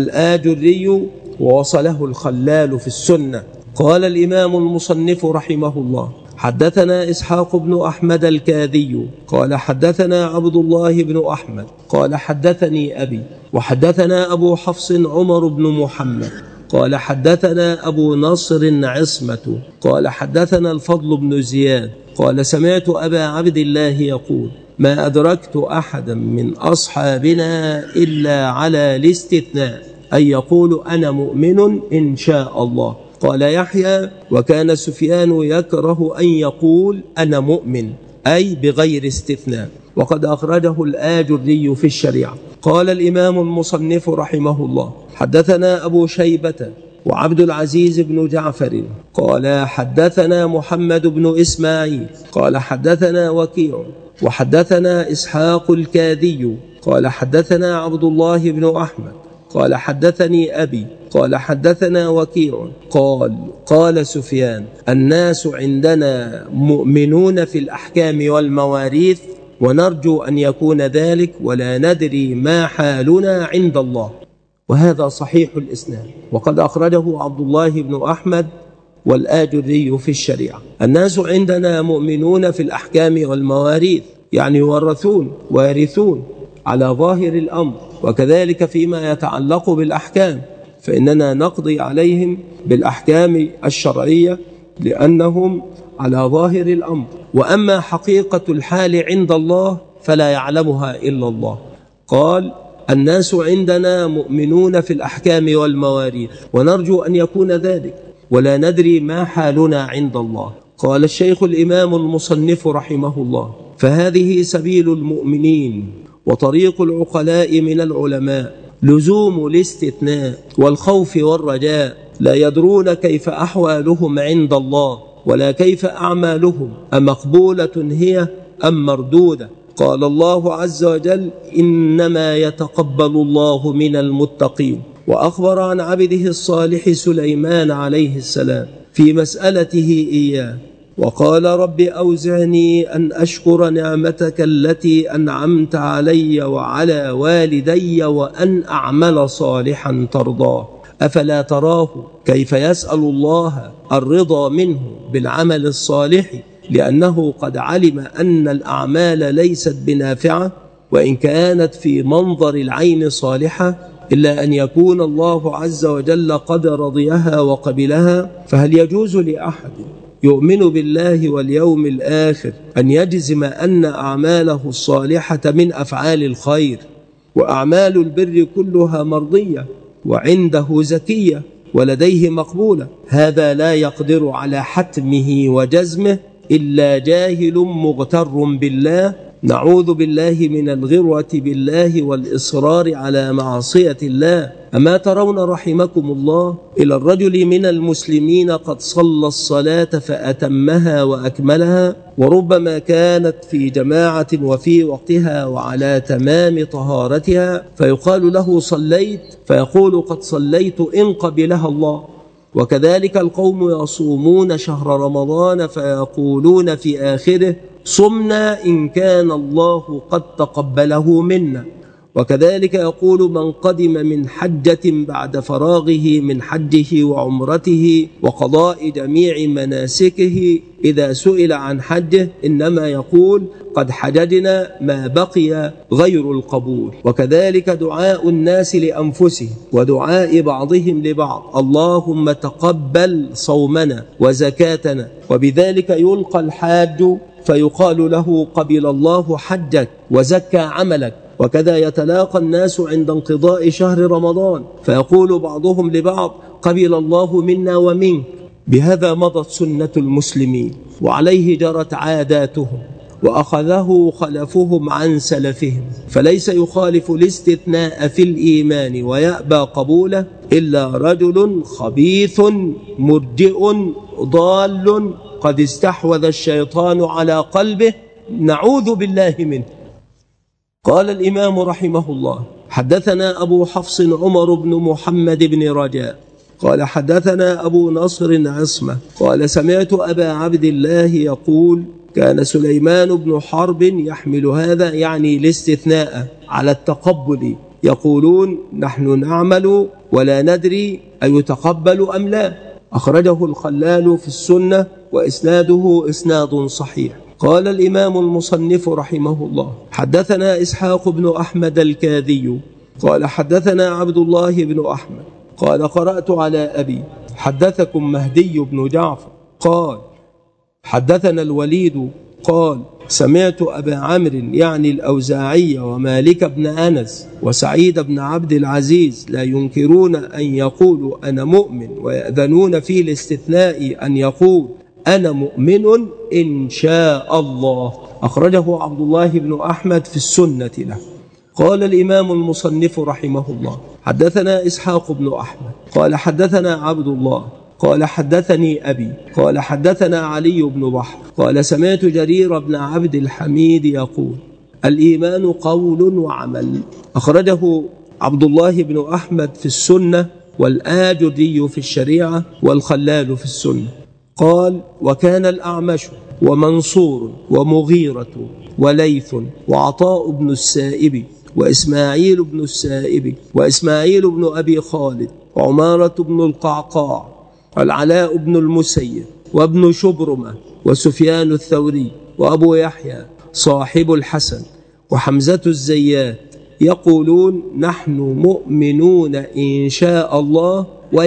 Speaker 1: الآجري ووصله الخلال في السنة. قال الإمام المصنف رحمه الله: حدثنا إسحاق بن أحمد الكاذي قال: حدثنا عبد الله بن أحمد قال: حدثني أبي. وحدثنا أبو حفص عمر بن محمد قال: حدثنا أبو نصر عصمة قال: حدثنا الفضل بن زياد قال: سمعت أبا عبد الله يقول: ما أدركت أحدا من أصحابنا إلا على الاستثناء، أي يقول: أنا مؤمن إن شاء الله. قال يحيى: وكان سفيان يكره أن يقول أنا مؤمن، أي بغير استثناء. وقد أخرجه الآجري في الشريعة. قال الإمام المصنف رحمه الله: حدثنا أبو شيبة وعبد العزيز بن جعفر قال: حدثنا محمد بن إسماعيل قال: حدثنا وكيع وحدثنا إسحاق الكاذي قال: حدثنا عبد الله بن أحمد قال: حدثني أبي قال: حدثنا وكيع قال سفيان: الناس عندنا مؤمنون في الأحكام والمواريث، ونرجو أن يكون ذلك، ولا ندري ما حالنا عند الله. وهذا صحيح الإسناد. وقد أخرجه عبد الله بن أحمد والآجري في الشريعة. الناس عندنا مؤمنون في الأحكام والمواريث، يعني يورثون ويرثون على ظاهر الأمر. وكذلك فيما يتعلق بالأحكام، فإننا نقضي عليهم بالأحكام الشرعية لأنهم على ظاهر الأمر. وأما حقيقة الحال عند الله فلا يعلمها إلا الله. قال: الناس عندنا مؤمنون في الأحكام والمواريث، ونرجو أن يكون ذلك، ولا ندري ما حالنا عند الله. قال الشيخ الإمام المصنف رحمه الله: فهذه سبيل المؤمنين وطريق العقلاء من العلماء، لزوم الاستثناء والخوف والرجاء، لا يدرون كيف أحوالهم عند الله، ولا كيف أعمالهم، أمقبولة هي أم مردودة. قال الله عز وجل: إنما يتقبل الله من المتقين. وأخبر عن عبده الصالح سليمان عليه السلام في مسألته إياه، وقال: رب أوزعني أن أشكر نعمتك التي أنعمت علي وعلى والدي وأن أعمل صالحا ترضاه. أفلا تراه كيف يسأل الله الرضا منه بالعمل الصالح، لأنه قد علم أن الأعمال ليست بنافعة، وإن كانت في منظر العين صالحة، إلا أن يكون الله عز وجل قد رضيها وقبلها. فهل يجوز لأحد يؤمن بالله واليوم الآخر أن يجزم أن أعماله الصالحة من أفعال الخير وأعمال البر كلها مرضية وعنده زكية ولديه مقبولة؟ هذا لا يقدر على حتمه وجزمه إلا جاهل مغتر بالله نعوذ بالله من الغرة بالله والإصرار على معصية الله. أما ترون رحمكم الله إلى الرجل من المسلمين قد صلى الصلاة فأتمها وأكملها، وربما كانت في جماعة وفي وقتها وعلى تمام طهارتها، فيقال له صليت، فيقول قد صليت إن قبلها الله. وكذلك القوم يصومون شهر رمضان فيقولون في آخره صمنا إن كان الله قد تقبله منا. وكذلك يقول من قدم من حجة بعد فراغه من حجه وعمرته وقضاء جميع مناسكه إذا سئل عن حجه إنما يقول قد حججنا ما بقي غير القبول. وكذلك دعاء الناس لأنفسهم ودعاء بعضهم لبعض اللهم تقبل صومنا وزكاتنا، وبذلك يلقى الحاج فيقال له قبل الله حجك وزكى عملك. وكذا يتلاقى الناس عند انقضاء شهر رمضان فيقول بعضهم لبعض قبل الله منا ومنك. بهذا مضت سنة المسلمين وعليه جرت عاداتهم وأخذه خلفهم عن سلفهم، فليس يخالف الاستثناء في الإيمان ويأبى قبوله إلا رجل خبيث مرجئ ضال قد استحوذ الشيطان على قلبه، نعوذ بالله منه. قال الإمام رحمه الله حدثنا أبو حفص عمر بن محمد بن رجاء قال حدثنا أبو نصر عصمة قال سمعت أبا عبد الله يقول كان سليمان بن حرب يحمل هذا يعني الاستثناء على التقبل، يقولون نحن نعمل ولا ندري أيتقبل أم لا. أخرجه الخلال في السنة وإسناده إسناد صحيح. قال الإمام المصنف رحمه الله حدثنا إسحاق بن أحمد الكاذي قال حدثنا عبد الله بن أحمد قال قرأت على أبي حدثكم مهدي بن جعفر قال حدثنا الوليد قال سمعت أبا عمرو يعني الأوزاعي ومالك بن أنس وسعيد بن عبد العزيز لا ينكرون أن يقولوا أنا مؤمن، ويأذنون في الاستثناء أن يقول أنا مؤمن إن شاء الله. أخرجه عبد الله بن أحمد في السنة له. قال الإمام المصنف رحمه الله حدثنا إسحاق بن أحمد قال حدثنا عبد الله قال حدثني أبي قال حدثنا علي بن بحر قال سمعت جرير بن عبد الحميد يقول الإيمان قول وعمل. أخرجه عبد الله بن أحمد في السنة والآجري في الشريعة والخلال في السنة. قال وكان الأعمش ومنصور ومغيرة وليث وعطاء بن السائب وإسماعيل بن السائب وإسماعيل بن أبي خالد وعمارة بن القعقاع والعلاء بن المسيب وابن شبرمة وسفيان الثوري وأبو يحيى صاحب الحسن وحمزة الزيات يقولون نحن مؤمنون إن شاء الله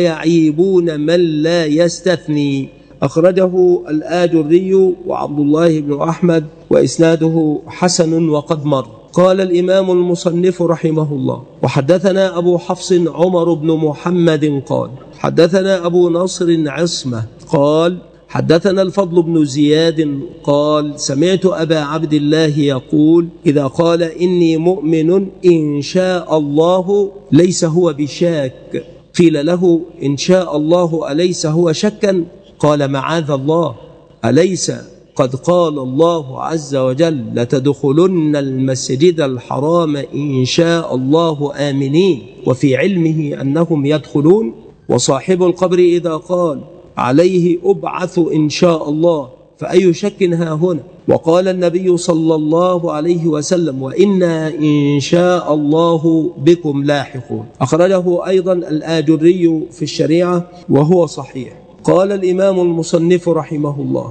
Speaker 1: ويعيبون من لا يستثني. أخرجه الآجري وعبد الله بن أحمد وإسناده حسن وقد مر. قال الإمام المصنف رحمه الله وحدثنا أبو حفص عمر بن محمد قال حدثنا أبو نصر عصمة قال حدثنا الفضل بن زياد قال سمعت أبا عبد الله يقول إذا قال إني مؤمن إن شاء الله ليس هو بشاك. قيل له إن شاء الله أليس هو شكا؟ قال معاذ الله، أليس قد قال الله عز وجل لتدخلن المسجد الحرام إن شاء الله آمنين، وفي علمه أنهم يدخلون. وصاحب القبر إذا قال عليه أبعث إن شاء الله فأي شك ها هنا؟ وقال النبي صلى الله عليه وسلم وإنا إن شاء الله بكم لاحقون. أخرجه أيضا الآجري في الشريعة وهو صحيح. قال الإمام المصنف رحمه الله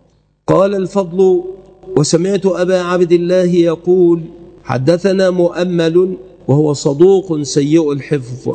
Speaker 1: قال الفضل وسمعت أبا عبد الله يقول حدثنا مؤمل وهو صدوق سيء الحفظ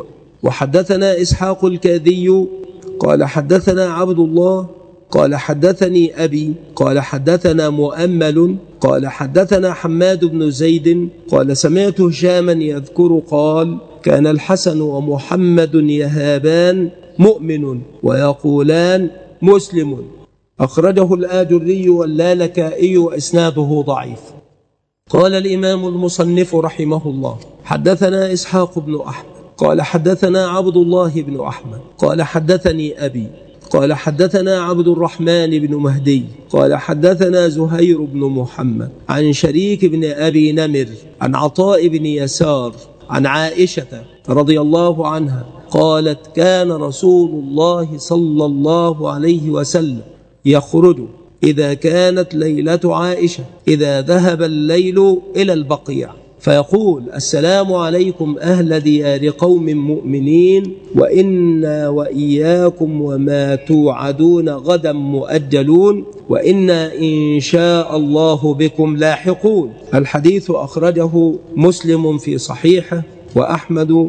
Speaker 1: وحدثنا إسحاق الكاذي قال حدثنا عبد الله قال حدثني أبي قال حدثنا مؤمل قال حدثنا حماد بن زيد قال سمعت هشاما يذكر قال كان الحسن ومحمد يهابان مؤمن ويقولان مسلم. أخرجه الآجري واللالكائي وإسناده ضعيف. قال الإمام المصنف رحمه الله: حدثنا إسحاق بن أحمد قال حدثنا عبد الله بن أحمد قال حدثني أبي قال حدثنا عبد الرحمن بن مهدي قال حدثنا زهير بن محمد عن شريك بن أبي نمر عن عطاء بن يسار عن عائشة رضي الله عنها قالت: كان رسول الله صلى الله عليه وسلم يخرج إذا كانت ليلة عائشة إذا ذهب الليل إلى البقيع فيقول: السلام عليكم أهل ديار قوم مؤمنين، وإنا وإياكم وما توعدون غدا مؤجلون، وإنا إن شاء الله بكم لاحقون. الحديث أخرجه مسلم في صحيحه وأحمد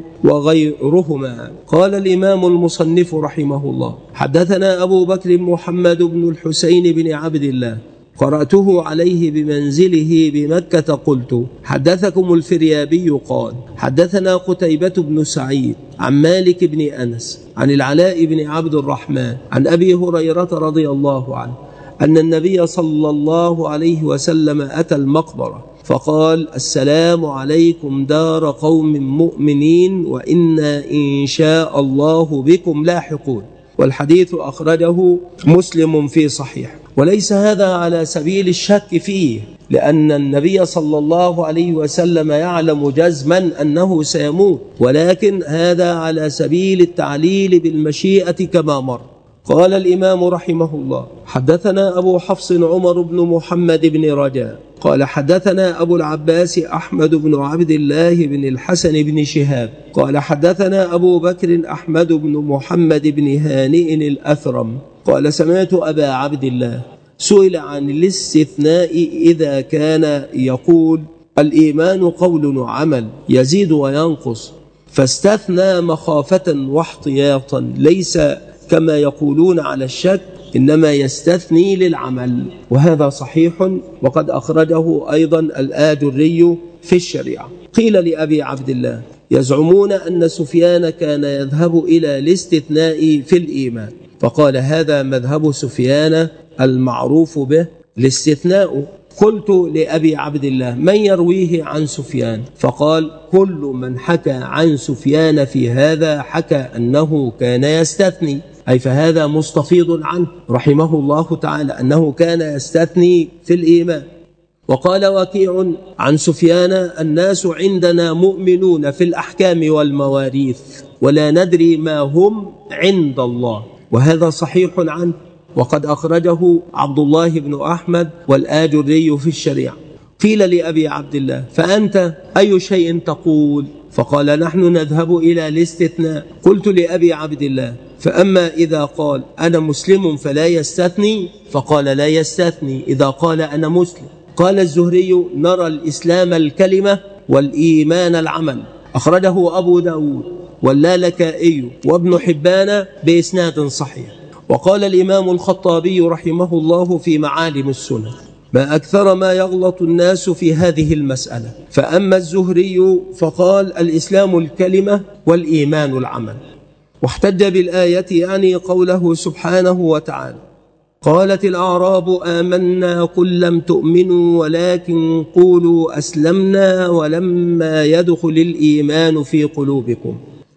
Speaker 1: وغيرهما. قال الإمام المصنف رحمه الله: حدثنا أبو بكر محمد بن الحسين بن عبد الله قرأته عليه بمنزله بمكة قلت: حدثكم الفريابي قال: حدثنا قتيبة بن سعيد عن مالك بن أنس عن العلاء بن عبد الرحمن عن أبي هريرة رضي الله عنه أن النبي صلى الله عليه وسلم أتى المقبرة فقال: السلام عليكم دار قوم مؤمنين، وإنا إن شاء الله بكم لاحقون. والحديث أخرجه مسلم في صحيح. وليس هذا على سبيل الشك فيه، لأن النبي صلى الله عليه وسلم يعلم جزما أنه سيموت، ولكن هذا على سبيل التعليل بالمشيئة كما مر. قال الإمام رحمه الله: حدثنا أبو حفص عمر بن محمد بن رجاء قال حدثنا أبو العباس أحمد بن عبد الله بن الحسن بن شهاب قال حدثنا أبو بكر أحمد بن محمد بن هانئ الأثرم قال: سمعت أبا عبد الله سئل عن الاستثناء إذا كان يقول: الإيمان قول وعمل يزيد وينقص، فاستثنى مخافة واحتياطا، ليس كما يقولون على الشك، إنما يستثني للعمل. وهذا صحيح، وقد أخرجه أيضا الآجري في الشريعة. قيل لأبي عبد الله: يزعمون أن سفيان كان يذهب إلى الاستثناء في الإيمان، فقال: هذا مذهب سفيان المعروف به الاستثناء. قلت لأبي عبد الله: من يرويه عن سفيان؟ فقال: كل من حكى عن سفيان في هذا حكى أنه كان يستثني، أي فهذا مستفيض عنه رحمه الله تعالى أنه كان يستثني في الإيمان. وقال وكيع عن سفيان: الناس عندنا مؤمنون في الأحكام والمواريث، ولا ندري ما هم عند الله. وهذا صحيح عنه، وقد أخرجه عبد الله بن أحمد والآجري في الشريعة. قيل لأبي عبد الله: فأنت أي شيء تقول؟ فقال: نحن نذهب إلى الاستثناء. قلت لأبي عبد الله: فأما إذا قال أنا مسلم فلا يستثني؟ فقال: لا يستثني إذا قال أنا مسلم. قال الزهري: نرى الإسلام الكلمة والإيمان العمل. أخرجه أبو داود واللالكائي وابن حبان بإسناد صحيح. وقال الإمام الخطابي رحمه الله في معالم السنن: ما أكثر ما يغلط الناس في هذه المسألة. فأما الزهري فقال: الإسلام الكلمة والإيمان العمل. واحتج بالآية يعني قوله سبحانه وتعالى: قالت الأعراب آمنا قل لم تؤمنوا ولكن قولوا أسلمنا ولما يدخل الإيمان في قلوبكم.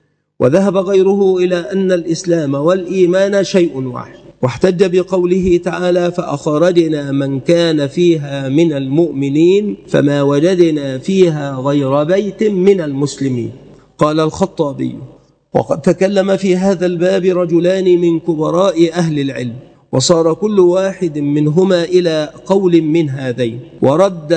Speaker 1: وذهب غيره إلى أن الإسلام والإيمان شيء واحد. واحتج بقوله تعالى: فأخرجنا من كان فيها من المؤمنين فما وجدنا فيها غير بيت من المسلمين. قال الخطابي: وقد تكلم في هذا الباب رجلان من كبراء أهل العلم، وصار كل واحد منهما إلى قول من هذين، ورد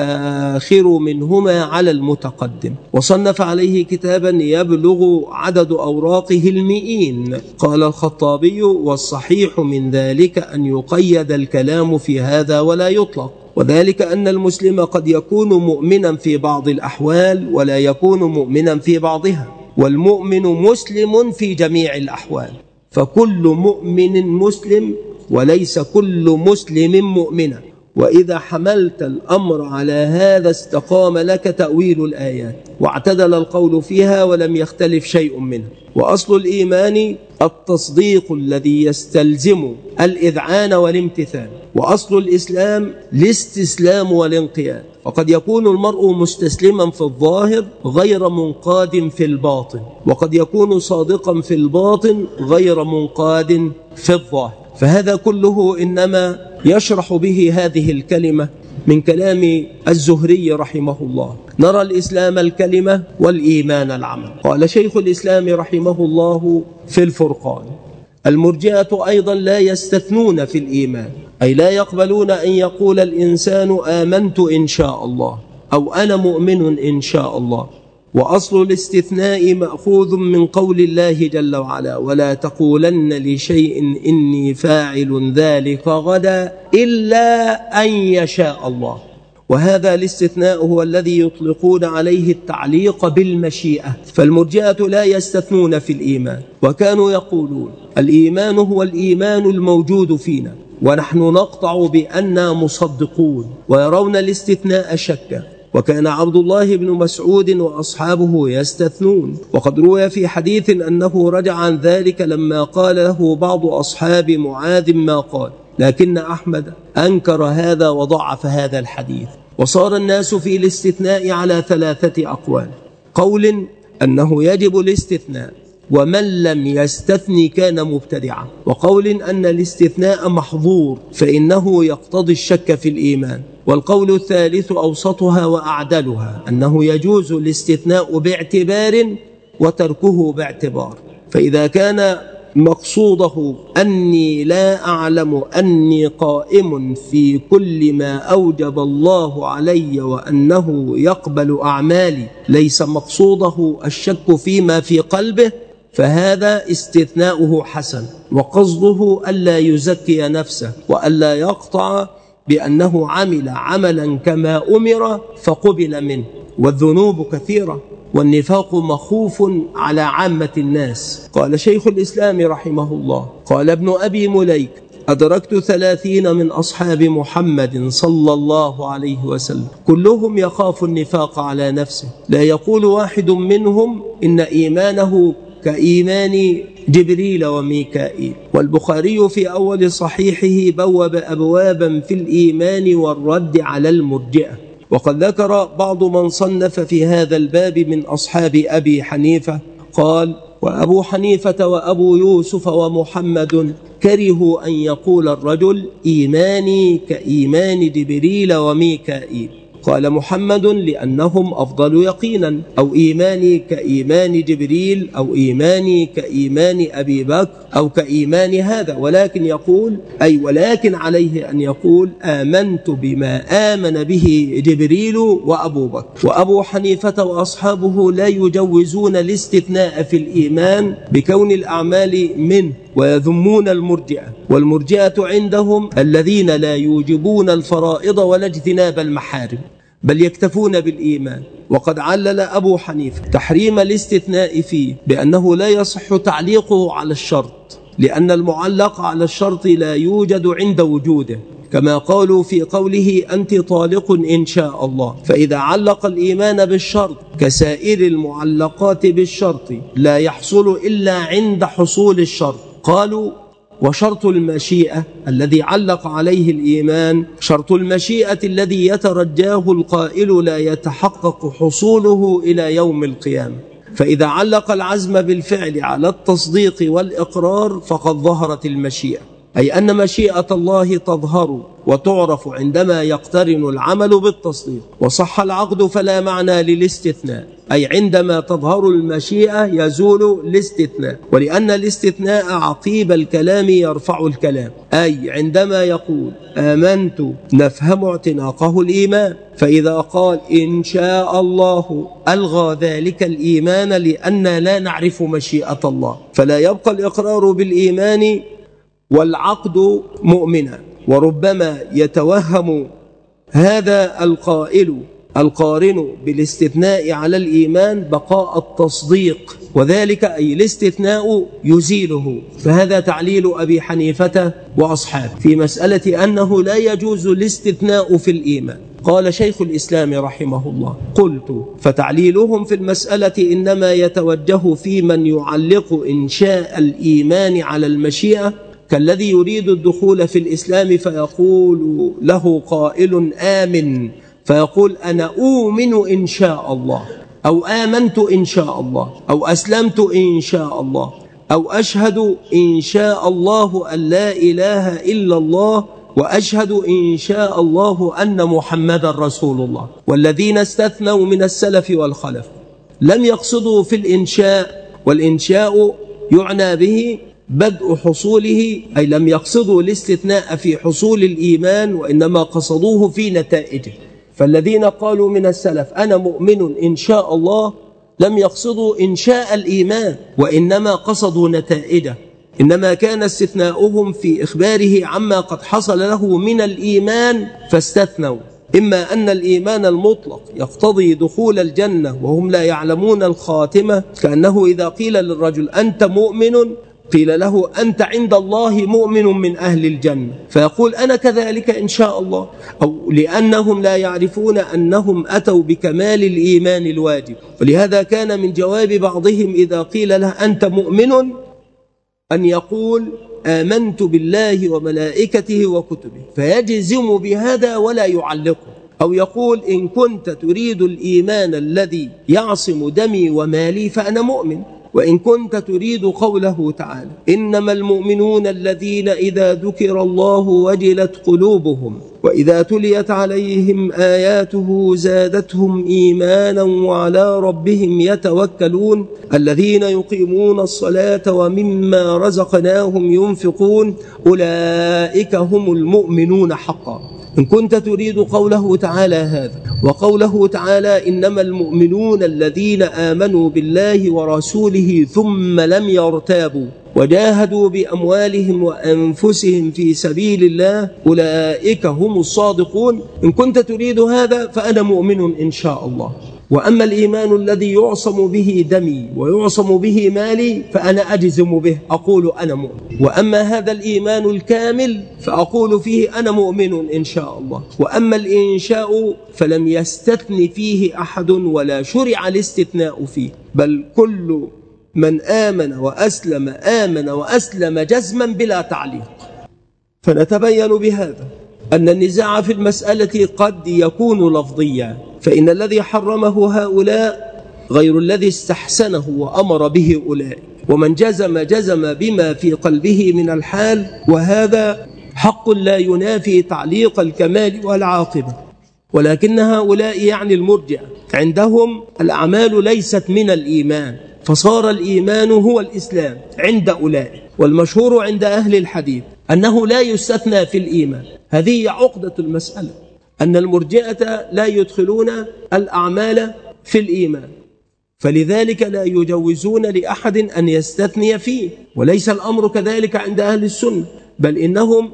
Speaker 1: الآخر منهما على المتقدم، وصنف عليه كتابا يبلغ عدد أوراقه 100. قال الخطابي: والصحيح من ذلك أن يقيد الكلام في هذا ولا يطلق، وذلك أن المسلم قد يكون مؤمنا في بعض الأحوال ولا يكون مؤمنا في بعضها، والمؤمن مسلم في جميع الأحوال، فكل مؤمن مسلم وليس كل مسلم مؤمنا، وإذا حملت الأمر على هذا استقام لك تأويل الآيات واعتدل القول فيها ولم يختلف شيء منها. وأصل الإيمان التصديق الذي يستلزم الإذعان والامتثال، وأصل الإسلام الاستسلام والانقياد. وقد يكون المرء مستسلما في الظاهر غير منقاد في الباطن، وقد يكون صادقا في الباطن غير منقاد في الظاهر. فهذا كله إنما يشرح به هذه الكلمة من كلام الزهري رحمه الله. نرى الإسلام الكلمة والإيمان العمل. قال شيخ الإسلام رحمه الله في الفرقان: المرجئة أيضا لا يستثنون في الإيمان، أي لا يقبلون أن يقول الإنسان آمنت إن شاء الله أو أنا مؤمن إن شاء الله. وأصل الاستثناء مأخوذ من قول الله جل وعلا: ولا تقولن لشيء إني فاعل ذلك غدا إلا أن يشاء الله. وهذا الاستثناء هو الذي يطلقون عليه التعليق بالمشيئة. فالمرجئة لا يستثنون في الإيمان، وكانوا يقولون الإيمان هو الإيمان الموجود فينا ونحن نقطع بأننا مصدقون، ويرون الاستثناء شكا. وكان عبد الله بن مسعود وأصحابه يستثنون، وقد روي في حديث أنه رجع عن ذلك لما قال له بعض أصحاب معاذ ما قال، لكن أحمد أنكر هذا وضعف هذا الحديث. وصار الناس في الاستثناء على 3 أقوال: قول أنه يجب الاستثناء ومن لم يستثني كان مبتدعا، وقول أن الاستثناء محظور فإنه يقتضي الشك في الإيمان، والقول الثالث أوسطها وأعدلها أنه يجوز الاستثناء باعتبار وتركه باعتبار. فإذا كان مقصوده أني لا أعلم أني قائم في كل ما أوجب الله علي وأنه يقبل أعمالي، ليس مقصوده الشك فيما في قلبه، فهذا استثناؤه حسن، وقصده ألا يزكي نفسه وألا يقطع بأنه عمل عملا كما أمر فقبل منه. والذنوب كثيرة والنفاق مخوف على عامة الناس. قال شيخ الإسلام رحمه الله: قال ابن أبي مليك: أدركت 30 من أصحاب محمد صلى الله عليه وسلم كلهم يخاف النفاق على نفسه، لا يقول واحد منهم إن إيمانه كإيمان جبريل وميكائيل. والبخاري في أول صحيحه بوب أبوابا في الإيمان والرد على المرجئة. وقد ذكر بعض من صنف في هذا الباب من أصحاب أبي حنيفة قال: وأبو حنيفة وأبو يوسف ومحمد كرهوا أن يقول الرجل إيماني كإيمان جبريل وميكائيل. قال محمد: لأنهم أفضل يقينا، أو إيماني كإيمان جبريل، أو إيماني كإيمان أبي بكر، أو كإيمان هذا. ولكن يقول ولكن عليه أن يقول آمنت بما آمن به جبريل وأبو بكر. وأبو حنيفة وأصحابه لا يجوزون الاستثناء في الإيمان بكون الأعمال منه، ويذمون المرجئة. والمرجئة عندهم الذين لا يوجبون الفرائض ولا اجتناب المحارم، بل يكتفون بالإيمان. وقد علل أبو حنيفة تحريم الاستثناء فيه بأنه لا يصح تعليقه على الشرط، لأن المعلق على الشرط لا يوجد عند وجوده، كما قالوا في قوله أنت طالق إن شاء الله. فإذا علق الإيمان بالشرط كسائر المعلقات بالشرط لا يحصل إلا عند حصول الشرط. قالوا: وشرط المشيئة الذي علق عليه الإيمان شرط المشيئة الذي يترجاه القائل لا يتحقق حصوله إلى يوم القيامة. فإذا علق العزم بالفعل على التصديق والإقرار فقد ظهرت المشيئة، أي أن مشيئة الله تظهر وتعرف عندما يقترن العمل بالتصديق. وصح العقد فلا معنى للاستثناء، أي عندما تظهر المشيئة يزول الاستثناء. ولأن الاستثناء عقيب الكلام يرفع الكلام، أي عندما يقول آمنت نفهم اعتناقه الإيمان، فإذا قال إن شاء الله ألغى ذلك الإيمان لأن لا نعرف مشيئة الله، فلا يبقى الإقرار بالإيمان والعقد مؤمنا. وربما يتوهم هذا القائل القارن بالاستثناء على الإيمان بقاء التصديق وذلك أي الاستثناء يزيله. فهذا تعليل أبي حنيفة وأصحابه في مسألة أنه لا يجوز الاستثناء في الإيمان. قال شيخ الإسلام رحمه الله: قلت: فتعليلهم في المسألة إنما يتوجه في من يعلق إنشاء الإيمان على المشيئة، كالذي يريد الدخول في الإسلام فيقول له قائل آمن، فيقول أنا أؤمن إن شاء الله، أو آمنت إن شاء الله، أو أسلمت إن شاء الله، أو أشهد إن شاء الله أن لا إله إلا الله، وأشهد إن شاء الله أن محمد رسول الله. والذين استثنوا من السلف والخلف لم يقصدوا في الإنشاء، والإنشاء يعنى به بدء حصوله، أي لم يقصدوا الاستثناء في حصول الإيمان، وإنما قصدوه في نتائجه. فالذين قالوا من السلف أنا مؤمن إن شاء الله لم يقصدوا إنشاء الإيمان، وإنما قصدوا نتائجه. إنما كان استثناؤهم في إخباره عما قد حصل له من الإيمان، فاستثنوا إما أن الإيمان المطلق يقتضي دخول الجنة وهم لا يعلمون الخاتمة، كأنه إذا قيل للرجل أنت مؤمن قيل له أنت عند الله مؤمن من أهل الجنة، فيقول أنا كذلك إن شاء الله، أو لأنهم لا يعرفون أنهم أتوا بكمال الإيمان الواجب. ولهذا كان من جواب بعضهم إذا قيل له أنت مؤمن أن يقول آمنت بالله وملائكته وكتبه، فيجزم بهذا ولا يعلقه. أو يقول إن كنت تريد الإيمان الذي يعصم دمي ومالي فأنا مؤمن. وإن كنت تريد قوله تعالى إنما المؤمنون الذين إذا ذكر الله وجلت قلوبهم وإذا تليت عليهم آياته زادتهم إيمانا وعلى ربهم يتوكلون الذين يقيمون الصلاة ومما رزقناهم ينفقون أولئك هم المؤمنون حقا. إن كنت تريد قوله تعالى هذا، وقوله تعالى إنما المؤمنون الذين آمنوا بالله ورسوله ثم لم يرتابوا وجاهدوا بأموالهم وأنفسهم في سبيل الله أولئك هم الصادقون، إن كنت تريد هذا فأنا مؤمن إن شاء الله. وأما الإيمان الذي يعصم به دمي ويعصم به مالي فأنا أجزم به، أقول أنا مؤمن. وأما هذا الإيمان الكامل فأقول فيه أنا مؤمن إن شاء الله. وأما الإنشاء فلم يستثن فيه أحد ولا شرع الاستثناء فيه، بل كل من آمن وأسلم جزما بلا تعليق. فنتبين بهذا أن النزاع في المسألة قد يكون لفظيا، فإن الذي حرمه هؤلاء غير الذي استحسنه وأمر به أولئك، ومن جزم بما في قلبه من الحال، وهذا حق لا ينافي تعليق الكمال والعاقبة. ولكن هؤلاء يعني المرجئة عندهم الأعمال ليست من الإيمان، فصار الإيمان هو الإسلام عند أولئك. والمشهور عند أهل الحديث أنه لا يستثنى في الإيمان. هذه عقدة المسألة، أن المرجئة لا يدخلون الأعمال في الإيمان، فلذلك لا يجوزون لأحد أن يستثني فيه. وليس الأمر كذلك عند أهل السنة، بل إنهم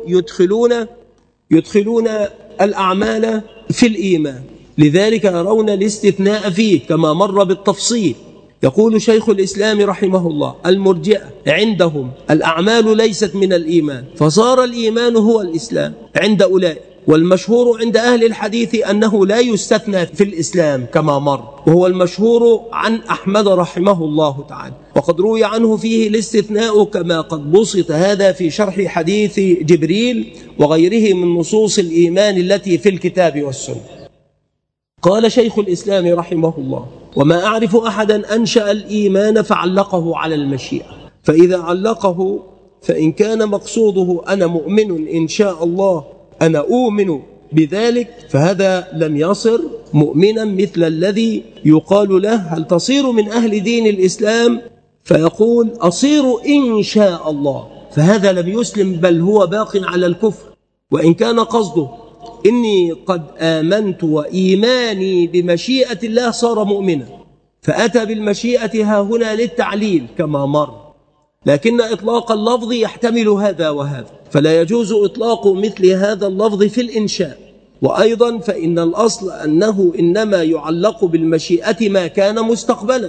Speaker 1: يدخلون الأعمال في الإيمان، لذلك يرون الاستثناء فيه كما مر بالتفصيل. يقول شيخ الإسلام رحمه الله المرجئة عندهم الأعمال ليست من الإيمان، فصار الإيمان هو الإسلام عند أولئك. والمشهور عند أهل الحديث أنه لا يستثنى في الإسلام كما مر، وهو المشهور عن أحمد رحمه الله تعالى، وقد روي عنه فيه الاستثناء كما قد بسط هذا في شرح حديث جبريل وغيره من نصوص الإيمان التي في الكتاب والسنة. قال شيخ الإسلام رحمه الله وما أعرف أحدا أنشأ الإيمان فعلقه على المشيئة، فإذا علقه فإن كان مقصوده أنا مؤمن إن شاء الله أنا أؤمن بذلك، فهذا لم يصر مؤمنا مثل الذي يقال له هل تصير من أهل دين الإسلام فيقول أصير إن شاء الله، فهذا لم يسلم بل هو باق على الكفر. وإن كان قصده إني قد آمنت وإيماني بمشيئة الله صار مؤمنا، فأتى بالمشيئة ها هنا للتعليل كما مر، لكن إطلاق اللفظ يحتمل هذا وهذا، فلا يجوز إطلاق مثل هذا اللفظ في الإنشاء. وأيضا فإن الأصل أنه إنما يعلق بالمشيئة ما كان مستقبلا،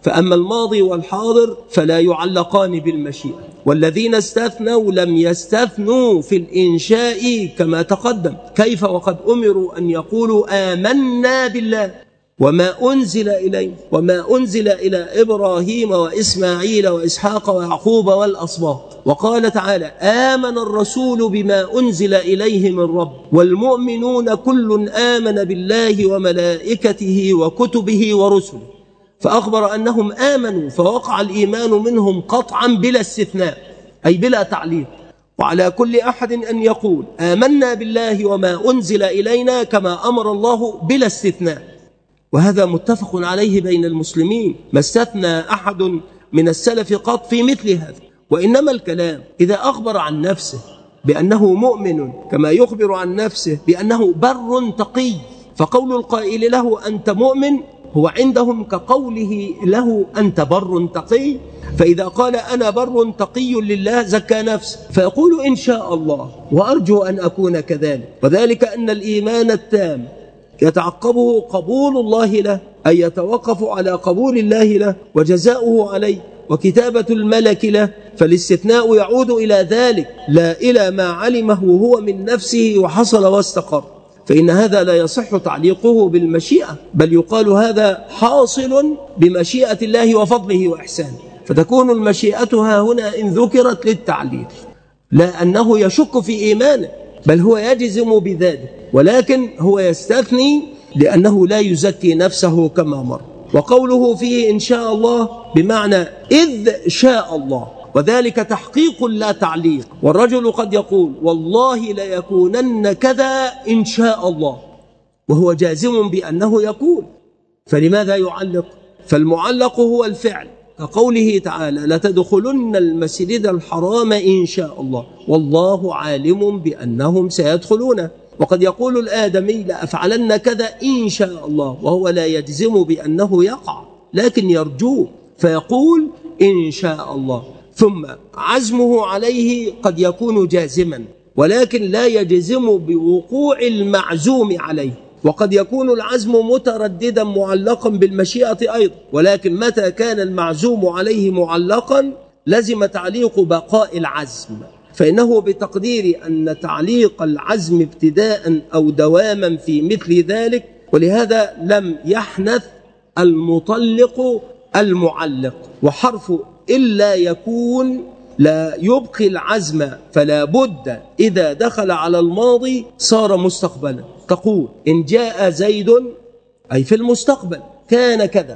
Speaker 1: فأما الماضي والحاضر فلا يعلقان بالمشيئة، والذين استثنوا لم يستثنوا في الإنشاء كما تقدم. كيف وقد أمروا أن يقولوا آمنا بالله وما أنزل إليه وما أنزل إلى إبراهيم وإسماعيل وإسحاق ويعقوب والأسباط. وقال تعالى آمن الرسول بما أنزل إليه من رب والمؤمنون كل آمن بالله وملائكته وكتبه ورسله، فأخبر أنهم آمنوا فوقع الإيمان منهم قطعا بلا استثناء، أي بلا تعليق. وعلى كل أحد أن يقول آمنا بالله وما أنزل إلينا كما أمر الله بلا استثناء، وهذا متفق عليه بين المسلمين، ما استثنى أحد من السلف قط في مثل هذا. وإنما الكلام إذا أخبر عن نفسه بأنه مؤمن كما يخبر عن نفسه بأنه بر تقي، فقول القائل له أنت مؤمن هو عندهم كقوله له أنت بر تقي. فإذا قال أنا بر تقي لله زكى نفسه، فيقول إن شاء الله وأرجو أن أكون كذلك. وذلك أن الإيمان التام يتعقبه قبول الله له، أي يتوقف على قبول الله له وجزاؤه عليه وكتابة الملك له، فالاستثناء يعود إلى ذلك لا إلى ما علمه هو من نفسه وحصل واستقر، فإن هذا لا يصح تعليقه بالمشيئة، بل يقال هذا حاصل بمشيئة الله وفضله وإحسانه، فتكون المشيئة هنا إن ذكرت للتعليق، لا أنه يشك في إيمانه، بل هو يجزم بذلك، ولكن هو يستثني لأنه لا يزكي نفسه كما مر. وقوله فيه إن شاء الله بمعنى إذ شاء الله، وذلك تحقيق لا تعليق. والرجل قد يقول والله ليكونن كذا إن شاء الله، وهو جازم بأنه يكون، فلماذا يعلق؟ فالمعلق هو الفعل، كقوله تعالى لتدخلن المسجد الحرام إن شاء الله، والله عالم بأنهم سيدخلونه. وقد يقول الآدمي لأفعلن كذا إن شاء الله، وهو لا يجزم بأنه يقع لكن يرجوه، فيقول إن شاء الله. ثم عزمه عليه قد يكون جازما، ولكن لا يجزم بوقوع المعزوم عليه. وقد يكون العزم مترددا معلقا بالمشيئة أيضا، ولكن متى كان المعزوم عليه معلقا لزم تعليق بقاء العزم، فإنه بتقدير أن تعليق العزم ابتداء أو دواما في مثل ذلك، ولهذا لم يحنث المطلق المعلق. وحرف إلا يكون لا يبقي العزم، فلا بد إذا دخل على الماضي صار مستقبلا. تقول إن جاء زيد أي في المستقبل كان كذا،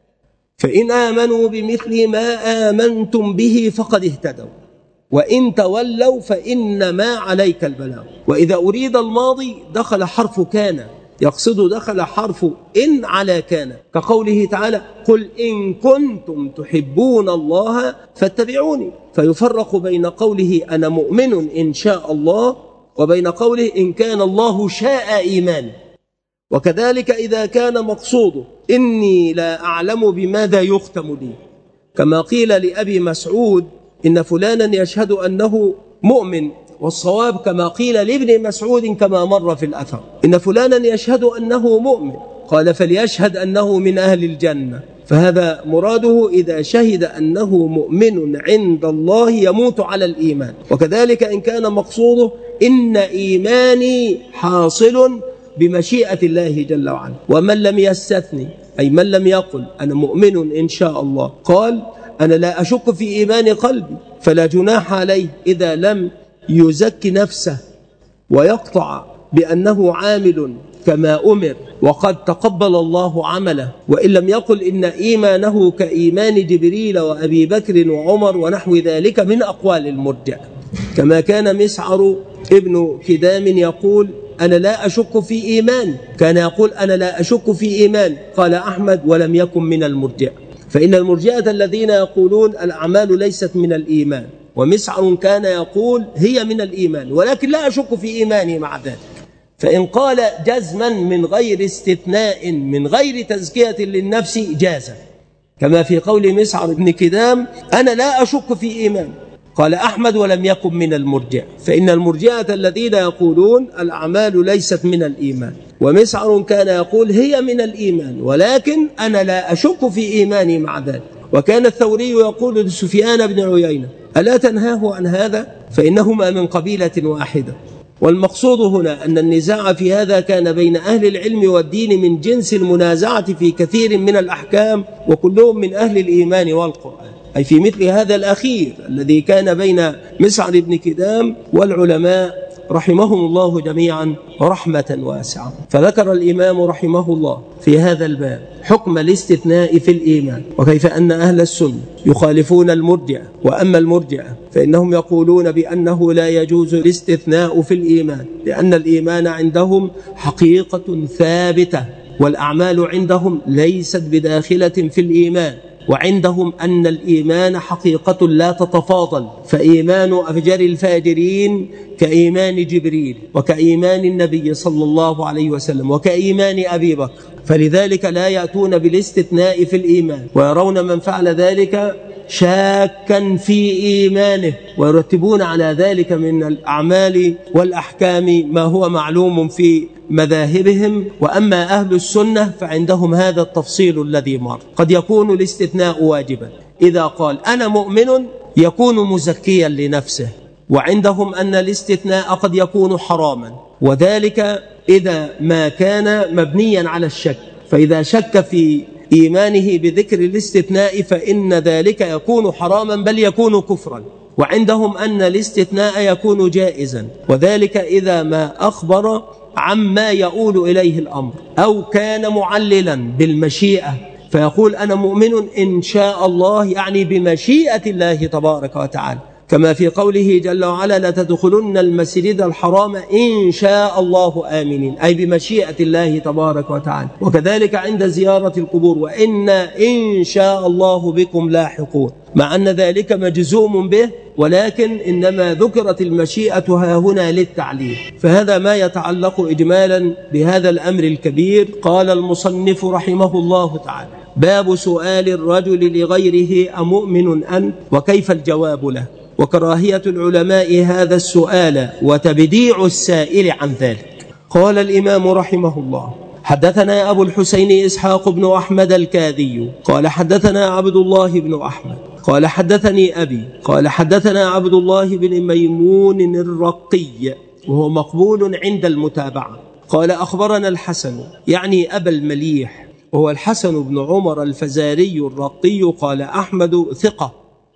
Speaker 1: فإن آمنوا بمثل ما آمنتم به فقد اهتدوا، وإن تولوا فإنما عليك البلاغ. وإذا أريد الماضي دخل حرف كان، يقصد دخل حرف إن على كان، كقوله تعالى قل إن كنتم تحبون الله فاتبعوني، فيفرق بين قوله أنا مؤمن إن شاء الله وبين قوله إن كان الله شاء إيمان. وكذلك إذا كان مقصوده إني لا أعلم بماذا يختم لي، كما قيل لأبي مسعود إن فلانا يشهد أنه مؤمن، والصواب كما قيل لابن مسعود كما مر في الأثر إن فلانا يشهد أنه مؤمن، قال فليشهد أنه من أهل الجنة، فهذا مراده إذا شهد أنه مؤمن عند الله يموت على الإيمان. وكذلك إن كان مقصوده إن إيماني حاصل بمشيئة الله جل وعلا. ومن لم يستثني أي من لم يقل أنا مؤمن إن شاء الله، قال أنا لا أشك في إيمان قلبي، فلا جناح عليه إذا لم يزكي نفسه ويقطع بأنه عامل كما أمر وقد تقبل الله عمله، وإن لم يقل إن إيمانه كإيمان جبريل وأبي بكر وعمر ونحو ذلك من أقوال المرجئة، كما كان مسعر ابن كدام يقول أنا لا أشك في إيمان، كان يقول أنا لا أشك في إيمان، قال أحمد ولم يكن من المرجئة، فإن المرجئة الذين يقولون الأعمال ليست من الإيمان، ومسعر كان يقول هي من الإيمان ولكن لا أشك في إيماني مع ذلك. فإن قال جزما من غير استثناء من غير تزكية للنفس جاز، كما في قول مسعر بن كدام أنا لا أشك في إيمان، قال أحمد ولم يكن من المرجئة، فإن المرجئة الذين يقولون الأعمال ليست من الإيمان ومسعر كان يقول هي من الإيمان ولكن أنا لا أشك في إيماني مع ذلك. وكان الثوري يقول لسفيان بن عيينة ألا تنهاه عن هذا فإنهما من قبيلة واحدة. والمقصود هنا أن النزاع في هذا كان بين أهل العلم والدين من جنس المنازعة في كثير من الأحكام، وكلهم من أهل الإيمان والقرآن، أي في مثل هذا الأخير الذي كان بين مسعر بن كدام والعلماء رحمهم الله جميعا رحمة واسعة. فذكر الإمام رحمه الله في هذا الباب حكم الاستثناء في الإيمان، وكيف أن أهل السنة يخالفون المرجئة. وأما المرجئة فإنهم يقولون بأنه لا يجوز الاستثناء في الإيمان، لأن الإيمان عندهم حقيقة ثابتة، والأعمال عندهم ليست بداخلة في الإيمان، وعندهم أن الإيمان حقيقة لا تتفاضل، فإيمان أفجر الفاجرين كإيمان جبريل وكإيمان النبي صلى الله عليه وسلم وكإيمان أبي بكر، فلذلك لا يأتون بالاستثناء في الإيمان، ويرون من فعل ذلك شاكا في إيمانه، ويرتبون على ذلك من الأعمال والأحكام ما هو معلوم في مذاهبهم. وأما أهل السنة فعندهم هذا التفصيل الذي مر. قد يكون الاستثناء واجبا، إذا قال أنا مؤمن يكون مزكيا لنفسه، وعندهم أن الاستثناء قد يكون حراما، وذلك إذا ما كان مبنيا على الشك، فإذا شك في إيمانه بذكر الاستثناء فإن ذلك يكون حراما بل يكون كفرا. وعندهم أن الاستثناء يكون جائزا، وذلك إذا ما أخبر عما يؤول إليه الأمر، أو كان معللا بالمشيئة فيقول أنا مؤمن إن شاء الله، يعني بمشيئة الله تبارك وتعالى، كما في قوله جل وعلا لتدخلن المسجد الحرام إن شاء الله آمنين، أي بمشيئة الله تبارك وتعالى. وكذلك عند زيارة القبور وإنا إن شاء الله بكم لاحقون، مع أن ذلك مجزوم به، ولكن إنما ذكرت المشيئة ها هنا للتعليل. فهذا ما يتعلق إجمالا بهذا الأمر الكبير. قال المصنف رحمه الله تعالى باب سؤال الرجل لغيره أمؤمن أنت، وكيف الجواب له، وكراهية العلماء هذا السؤال وتبديع السائل عن ذلك. قال الإمام رحمه الله حدثنا أبو الحسين إسحاق بن أحمد الكاذي قال حدثنا عبد الله بن أحمد قال حدثني أبي قال حدثنا عبد الله بن ميمون الرقي وهو مقبول عند المتابعة قال أخبرنا الحسن يعني أبا المليح وهو الحسن بن عمر الفزاري الرقي قال أحمد ثقة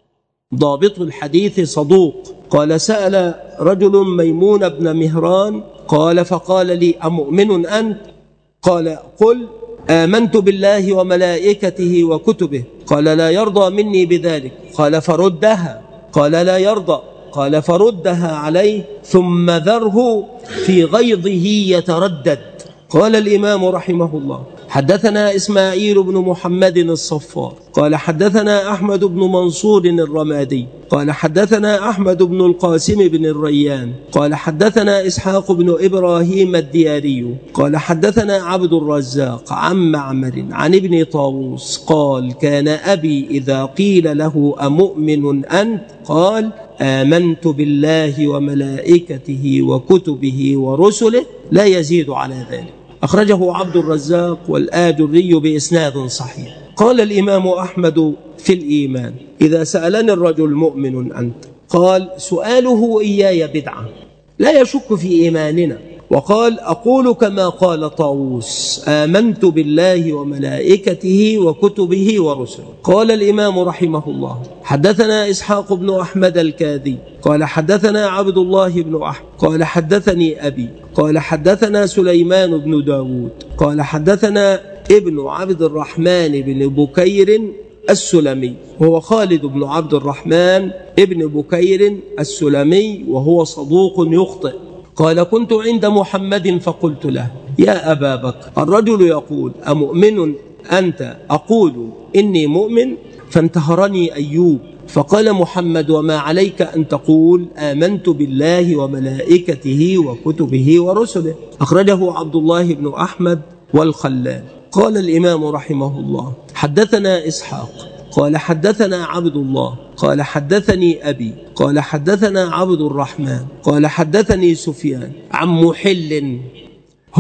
Speaker 1: ضابط الحديث صدوق قال سأل رجل ميمون بن مهران قال فقال لي أمؤمن أنت؟ قال قل آمنت بالله وملائكته وكتبه. قال لا يرضى مني بذلك. قال فردها. قال لا يرضى. قال فردها عليه ثم ذره في غيظه يتردد. قال الإمام رحمه الله حدثنا إسماعيل بن محمد الصفار قال حدثنا أحمد بن منصور الرمادي قال حدثنا أحمد بن القاسم بن الريان قال حدثنا إسحاق بن إبراهيم الدياري قال حدثنا عبد الرزاق عن معمر عن ابن طاووس قال كان أبي إذا قيل له أمؤمن أنت؟ قال آمنت بالله وملائكته وكتبه ورسله لا يزيد على ذلك. أخرجه عبد الرزاق والآجري بإسناد صحيح. قال الإمام أحمد في الإيمان إذا سألني الرجل مؤمن أنت؟ قال سؤاله إياي بدعة لا يشك في إيماننا. وقال أقول كما قال طاووس آمنت بالله وملائكته وكتبه ورسله. قال الإمام رحمه الله حدثنا إسحاق بن أحمد الكاذي قال حدثنا عبد الله بن أحمد قال حدثني أبي قال حدثنا سليمان بن داود قال حدثنا ابن عبد الرحمن بن بكير السلمي وهو خالد بن عبد الرحمن ابن بكير السلمي وهو صدوق يخطئ. قال كنت عند محمد فقلت له يا أبا بكر الرجل يقول أمؤمن أنت؟ أقول إني مؤمن فانتهرني أيوب فقال محمد وما عليك أن تقول آمنت بالله وملائكته وكتبه ورسله. أخرجه عبد الله بن أحمد والخلال. قال الإمام رحمه الله حدثنا إسحاق قال حدثنا عبد الله قال حدثني أبي قال حدثنا عبد الرحمن قال حدثني سفيان عن محل هو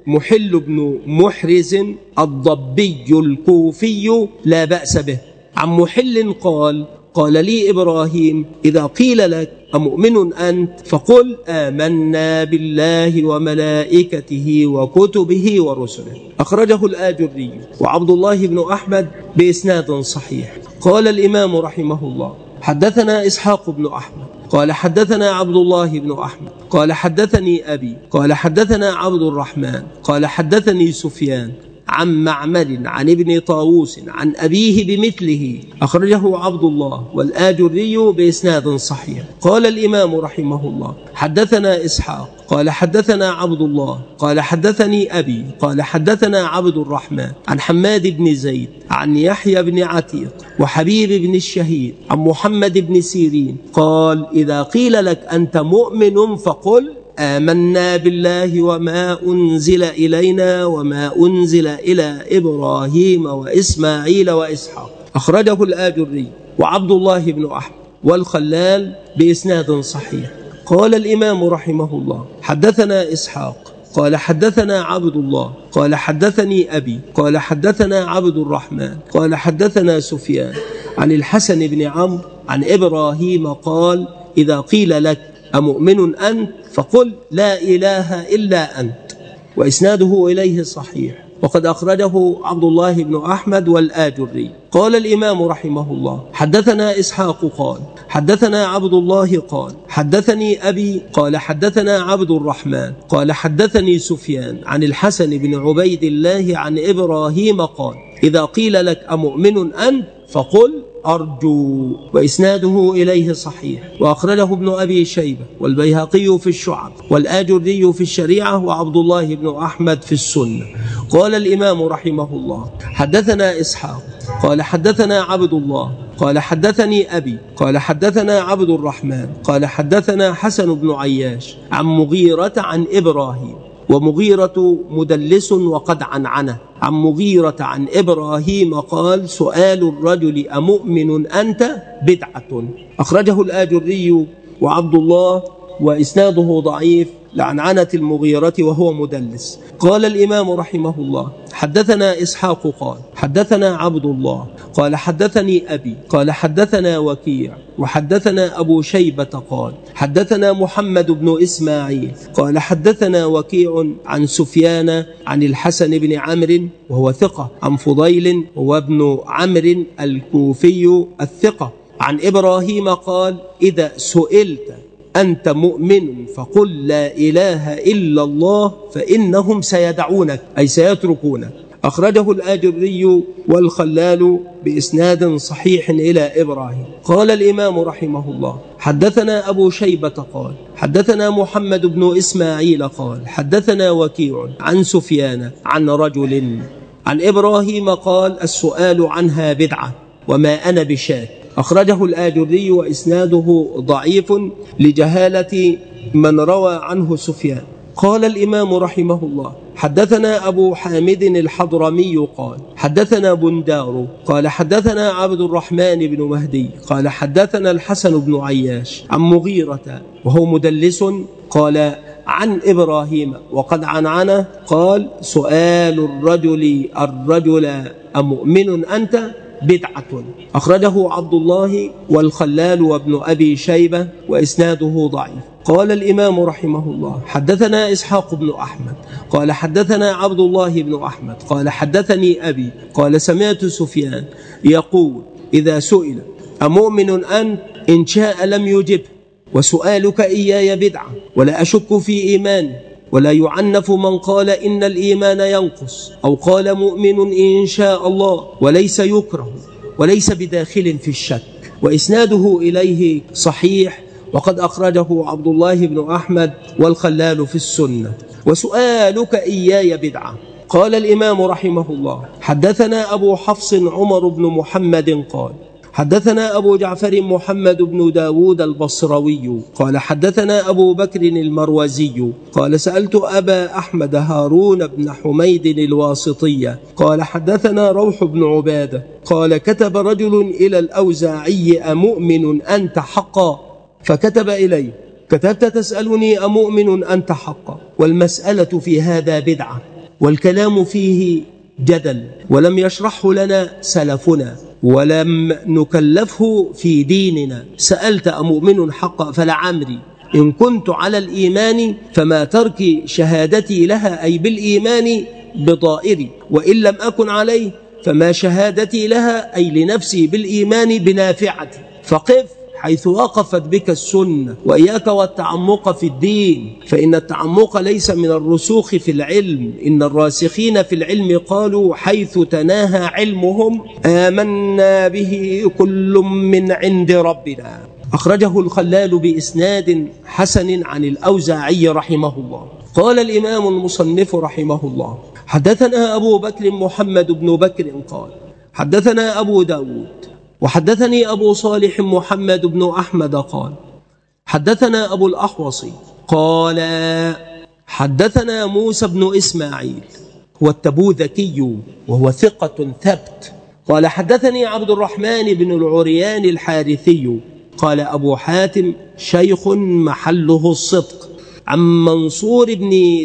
Speaker 1: محل بن محرز الضبي الكوفي لا بأس به. عن محل قال لي إبراهيم: إذا قيل لك أمؤمن أنت فقل آمنا بالله وملائكته وكتبه ورسله. أخرجه الآجري وعبد الله بن أحمد بإسناد صحيح. قال الإمام رحمه الله: حدثنا إسحاق بن أحمد قال حدثنا عبد الله بن أحمد قال حدثني أبي قال حدثنا عبد الرحمن قال حدثني سفيان عن معمر عن ابن طاووس عن أبيه بمثله. أخرجه عبد الله والآجري بإسناد صحيح. قال الإمام رحمه الله: حدثنا إسحاق قال حدثنا عبد الله قال حدثني أبي قال حدثنا عبد الرحمن عن حماد بن زيد عن يحيى بن عتيق وحبيب بن الشهيد عن محمد بن سيرين قال: إذا قيل لك أنت مؤمن فقل آمنا بالله وما أنزل إلينا وما أنزل إلى إبراهيم وإسماعيل وإسحاق. أخرجه الآجري وعبد الله بن أحمد والخلال بإسناد صحيح. قال الإمام رحمه الله: حدثنا إسحاق قال حدثنا عبد الله قال حدثني أبي قال حدثنا عبد الرحمن قال حدثنا سفيان عن الحسن بن عمرو عن إبراهيم قال: إذا قيل لك أمؤمن أنت فقل لا إله إلا أنت. وإسناده إليه صحيح، وقد أخرجه عبد الله بن أحمد والآجري. قال الإمام رحمه الله: حدثنا إسحاق قال حدثنا عبد الله قال حدثني أبي قال حدثنا عبد الرحمن قال حدثني سفيان عن الحسن بن عبيد الله عن إبراهيم قال: إذا قيل لك أمؤمن أنت فقل أرجو. وإسناده إليه صحيح، وأخرجه ابن أبي شيبة والبيهقي في الشعب والآجري في الشريعة وعبد الله بن أحمد في السنة. قال الإمام رحمه الله: حدثنا إسحاق قال حدثنا عبد الله قال حدثني أبي قال حدثنا عبد الرحمن قال حدثنا حسن بن عياش عن مغيرة عن إبراهيم. ومغيرة مدلس وقد عنعنه. عن مغيرة عن إبراهيم قال: سؤال الرجل أمؤمن أنت بدعة. أخرجه الآجري وعبد الله وإسناده ضعيف لعنعنة المغيرة وهو مدلس. قال الإمام رحمه الله: حدثنا إسحاق قال حدثنا عبد الله قال حدثني أبي قال حدثنا وكيع وحدثنا أبو شيبة قال حدثنا محمد بن إسماعيل قال حدثنا وكيع عن سفيان عن الحسن بن عمرو وهو ثقة عن فضيل وابن عمرو الكوفي الثقة عن إبراهيم قال: إذا سئلت أنت مؤمن فقل لا إله إلا الله فإنهم سيدعونك أي سيتركونك. أخرجه الآجري والخلال بإسناد صحيح إلى إبراهيم. قال الإمام رحمه الله: حدثنا أبو شيبة قال حدثنا محمد بن إسماعيل قال حدثنا وكيع عن سفيان عن رجل عن إبراهيم قال: السؤال عنها بدعة وما أنا بشاك. أخرجه الآجري وإسناده ضعيف لجهالة من روى عنه سفيان. قال الإمام رحمه الله: حدثنا أبو حامد الحضرمي قال حدثنا بندار قال حدثنا عبد الرحمن بن مهدي قال حدثنا الحسن بن عياش عن مغيرة وهو مدلس قال عن إبراهيم وقد عنعنه قال: سؤال الرجل أمؤمن أنت بدعة. أخرجه عبد الله والخلال وابن أبي شيبة وإسناده ضعيف. قال الإمام رحمه الله: حدثنا إسحاق بن أحمد قال حدثنا عبد الله بن أحمد قال حدثني أبي قال: سمعت سفيان يقول: إذا سئل أمؤمن أنت إن شاء لم يجب، وسؤالك إياي بدعة، ولا أشك في إيماني، ولا يعنف من قال إن الإيمان ينقص أو قال مؤمن إن شاء الله، وليس يكره وليس بداخل في الشك. وإسناده إليه صحيح، وقد أخرجه عبد الله بن أحمد والخلال في السنة. وسؤالك إياي بدعة. قال الإمام رحمه الله: حدثنا أبو حفص عمر بن محمد قال حدثنا أبو جعفر محمد بن داود البصروي قال حدثنا أبو بكر المروزي قال: سألت أبا أحمد هارون بن حميد الواسطية قال حدثنا روح بن عبادة قال: كتب رجل إلى الأوزاعي: أمؤمن أنت حقا؟ فكتب إليه: كتبت تسألني أمؤمن أنت حقا؟ والمسألة في هذا بدعة، والكلام فيه جدل، ولم يشرحه لنا سلفنا ولم نكلفه في ديننا. سألت أمؤمن حقا؟ فلعمري إن كنت على الإيمان فما ترك شهادتي لها أي بالإيمان بضائري، وإن لم أكن عليه فما شهادتي لها أي لنفسي بالإيمان بنافعتي. فقف حيث وقفت بك السنة، وإياك والتعمق في الدين، فإن التعمق ليس من الرسوخ في العلم. إن الراسخين في العلم قالوا حيث تناهى علمهم آمنا به كل من عند ربنا. أخرجه الخلال بإسناد حسن عن الأوزاعي رحمه الله. قال الإمام المصنف رحمه الله: حدثنا أبو بكر محمد بن بكر قال حدثنا أبو داود وحدثني أبو صالح محمد بن أحمد قال حدثنا أبو الأحوص قال حدثنا موسى بن إسماعيل هو التبوذكي وهو ثقة ثبت قال حدثني عبد الرحمن بن العريان الحارثي قال أبو حاتم شيخ محله الصدق عن منصور بن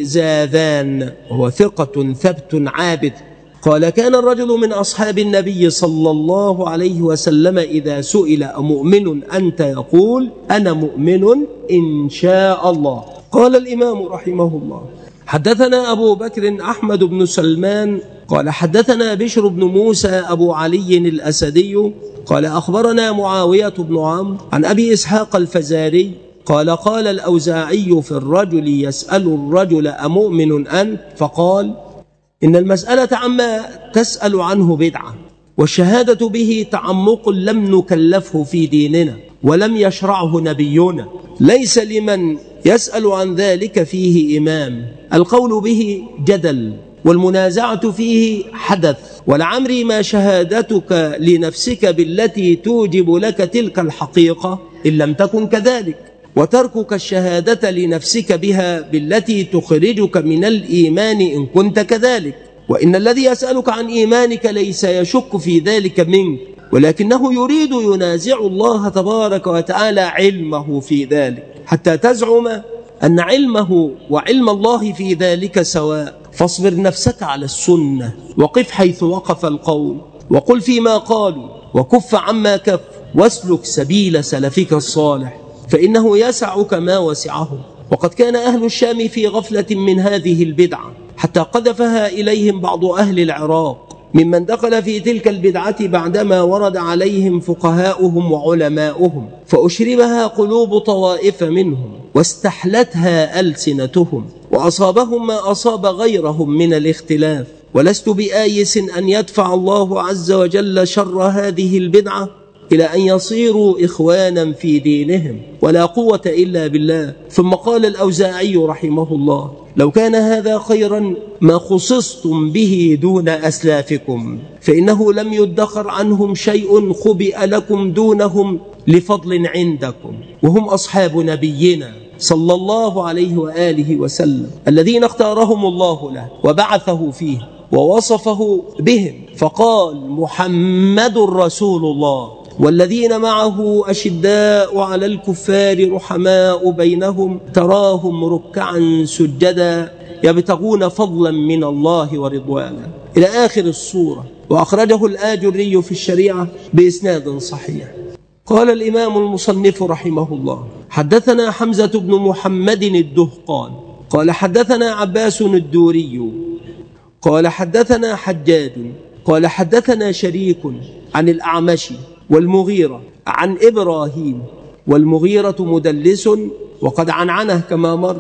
Speaker 1: زاذان وهو ثقة ثبت عابد قال كان الرجل من أصحاب النبي صلى الله عليه وسلم إذا سئل أمؤمن أنت يقول أنا مؤمن إن شاء الله. قال الإمام رحمه الله: حدثنا أبو بكر أحمد بن سلمان قال حدثنا بشر بن موسى أبو علي الأسدي قال أخبرنا معاوية بن عمرو عن أبي إسحاق الفزاري قال قال الأوزاعي في الرجل يسأل الرجل أمؤمن أنت؟ فقال إن المسألة عما تسأل عنه بدعة، والشهادة به تعمق لم نكلفه في ديننا ولم يشرعه نبينا، ليس لمن يسأل عن ذلك فيه إمام، القول به جدل والمنازعة فيه حدث، ولعمري ما شهادتك لنفسك بالتي توجب لك تلك الحقيقة إن لم تكن كذلك، وتركك الشهادة لنفسك بها بالتي تخرجك من الإيمان إن كنت كذلك. وإن الذي يسألك عن إيمانك ليس يشك في ذلك منك، ولكنه يريد ينازع الله تبارك وتعالى علمه في ذلك حتى تزعم أن علمه وعلم الله في ذلك سواء. فاصبر نفسك على السنة وقف حيث وقف القوم وقل فيما قالوا وكف عما كف واسلك سبيل سلفك الصالح، فإنه يسعك ما وسعهم. وقد كان أهل الشام في غفلة من هذه البدعة حتى قذفها إليهم بعض أهل العراق ممن دخل في تلك البدعة بعدما ورد عليهم فقهاؤهم وعلماؤهم، فأشربها قلوب طوائف منهم واستحلتها ألسنتهم، وأصابهم ما أصاب غيرهم من الاختلاف. ولست بآيس أن يدفع الله عز وجل شر هذه البدعة إلى أن يصيروا إخوانا في دينهم، ولا قوة إلا بالله. ثم قال الأوزاعي رحمه الله: لو كان هذا خيرا ما خصصتم به دون أسلافكم، فإنه لم يدخر عنهم شيء خبئ لكم دونهم لفضل عندكم، وهم أصحاب نبينا صلى الله عليه وآله وسلم الذين اختارهم الله له وبعثه فيه ووصفه بهم، فقال محمد رسول الله والذين معه أشداء على الكفار رحماء بينهم تراهم ركعا سجدا يبتغون فضلا من الله ورضوانا إلى آخر السورة. وأخرجه الآجري في الشريعة بإسناد صحيح. قال الإمام المصنف رحمه الله: حدثنا حمزة بن محمد الدهقان قال حدثنا عباس الدوري قال حدثنا حجاج قال حدثنا شريك عن الأعمش والمغيرة عن إبراهيم، والمغيرة مدلس وقد عنعنه كما مر،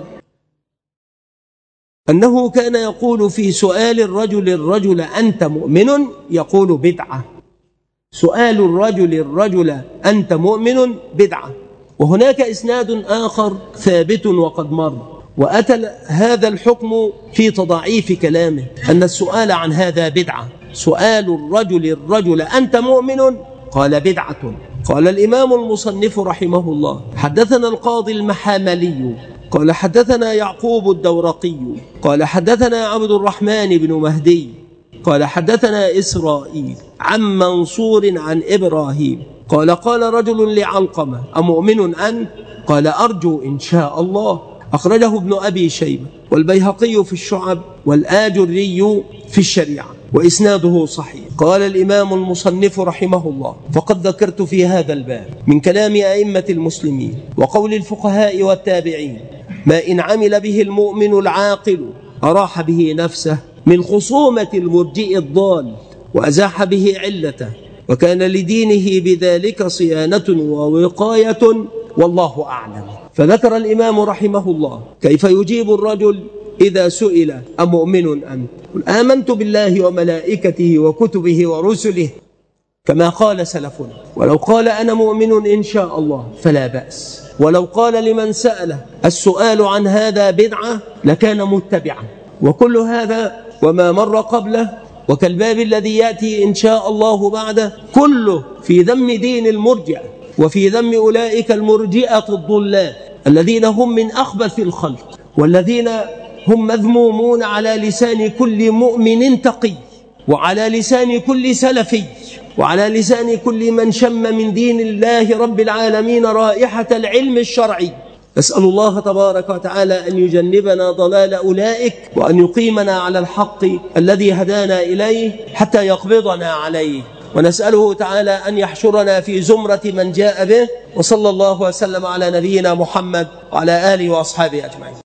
Speaker 1: أنه كان يقول في سؤال الرجل أنت مؤمن يقول بدعة. سؤال الرجل أنت مؤمن بدعة. وهناك إسناد آخر ثابت وقد مر، وأتى هذا الحكم في تضعيف كلامه أن السؤال عن هذا بدعة. سؤال الرجل أنت مؤمن قال بدعة. قال الإمام المصنف رحمه الله: حدثنا القاضي المحاملي قال حدثنا يعقوب الدورقي قال حدثنا عبد الرحمن بن مهدي قال حدثنا إسرائيل عن منصور عن إبراهيم قال قال رجل لعلقمة أمؤمن أنت؟ قال أرجو إن شاء الله. أخرجه ابن أبي شيبة والبيهقي في الشعب والآجري في الشريعة، وإسناده صحيح. قال الإمام المصنف رحمه الله: فقد ذكرت في هذا الباب من كلام أئمة المسلمين وقول الفقهاء والتابعين ما إن عمل به المؤمن العاقل أراح به نفسه من خصومة المرجئ الضال وأزاح به علته، وكان لدينه بذلك صيانة ووقاية، والله أعلم. فذكر الإمام رحمه الله كيف يجيب الرجل إذا سئل أمؤمن أنت؟ قل آمنت بالله وملائكته وكتبه ورسله كما قال سلفنا. ولو قال أنا مؤمن إن شاء الله فلا بأس، ولو قال لمن سأله السؤال عن هذا بدعة لكان متبعا. وكل هذا وما مر قبله وكالباب الذي يأتي إن شاء الله بعده كله في ذم دين المرجئة وفي ذم أولئك المرجئة الضلال الذين هم من أخبث الخلق، والذين هم مذمومون على لسان كل مؤمن تقي، وعلى لسان كل سلفي، وعلى لسان كل من شم من دين الله رب العالمين رائحة العلم الشرعي. نسأل الله تبارك وتعالى أن يجنبنا ضلال أولئك، وأن يقيمنا على الحق الذي هدانا إليه حتى يقبضنا عليه، ونسأله تعالى أن يحشرنا في زمرة من جاء به. وصلى الله وسلم على نبينا محمد وعلى آله وأصحابه أجمعين.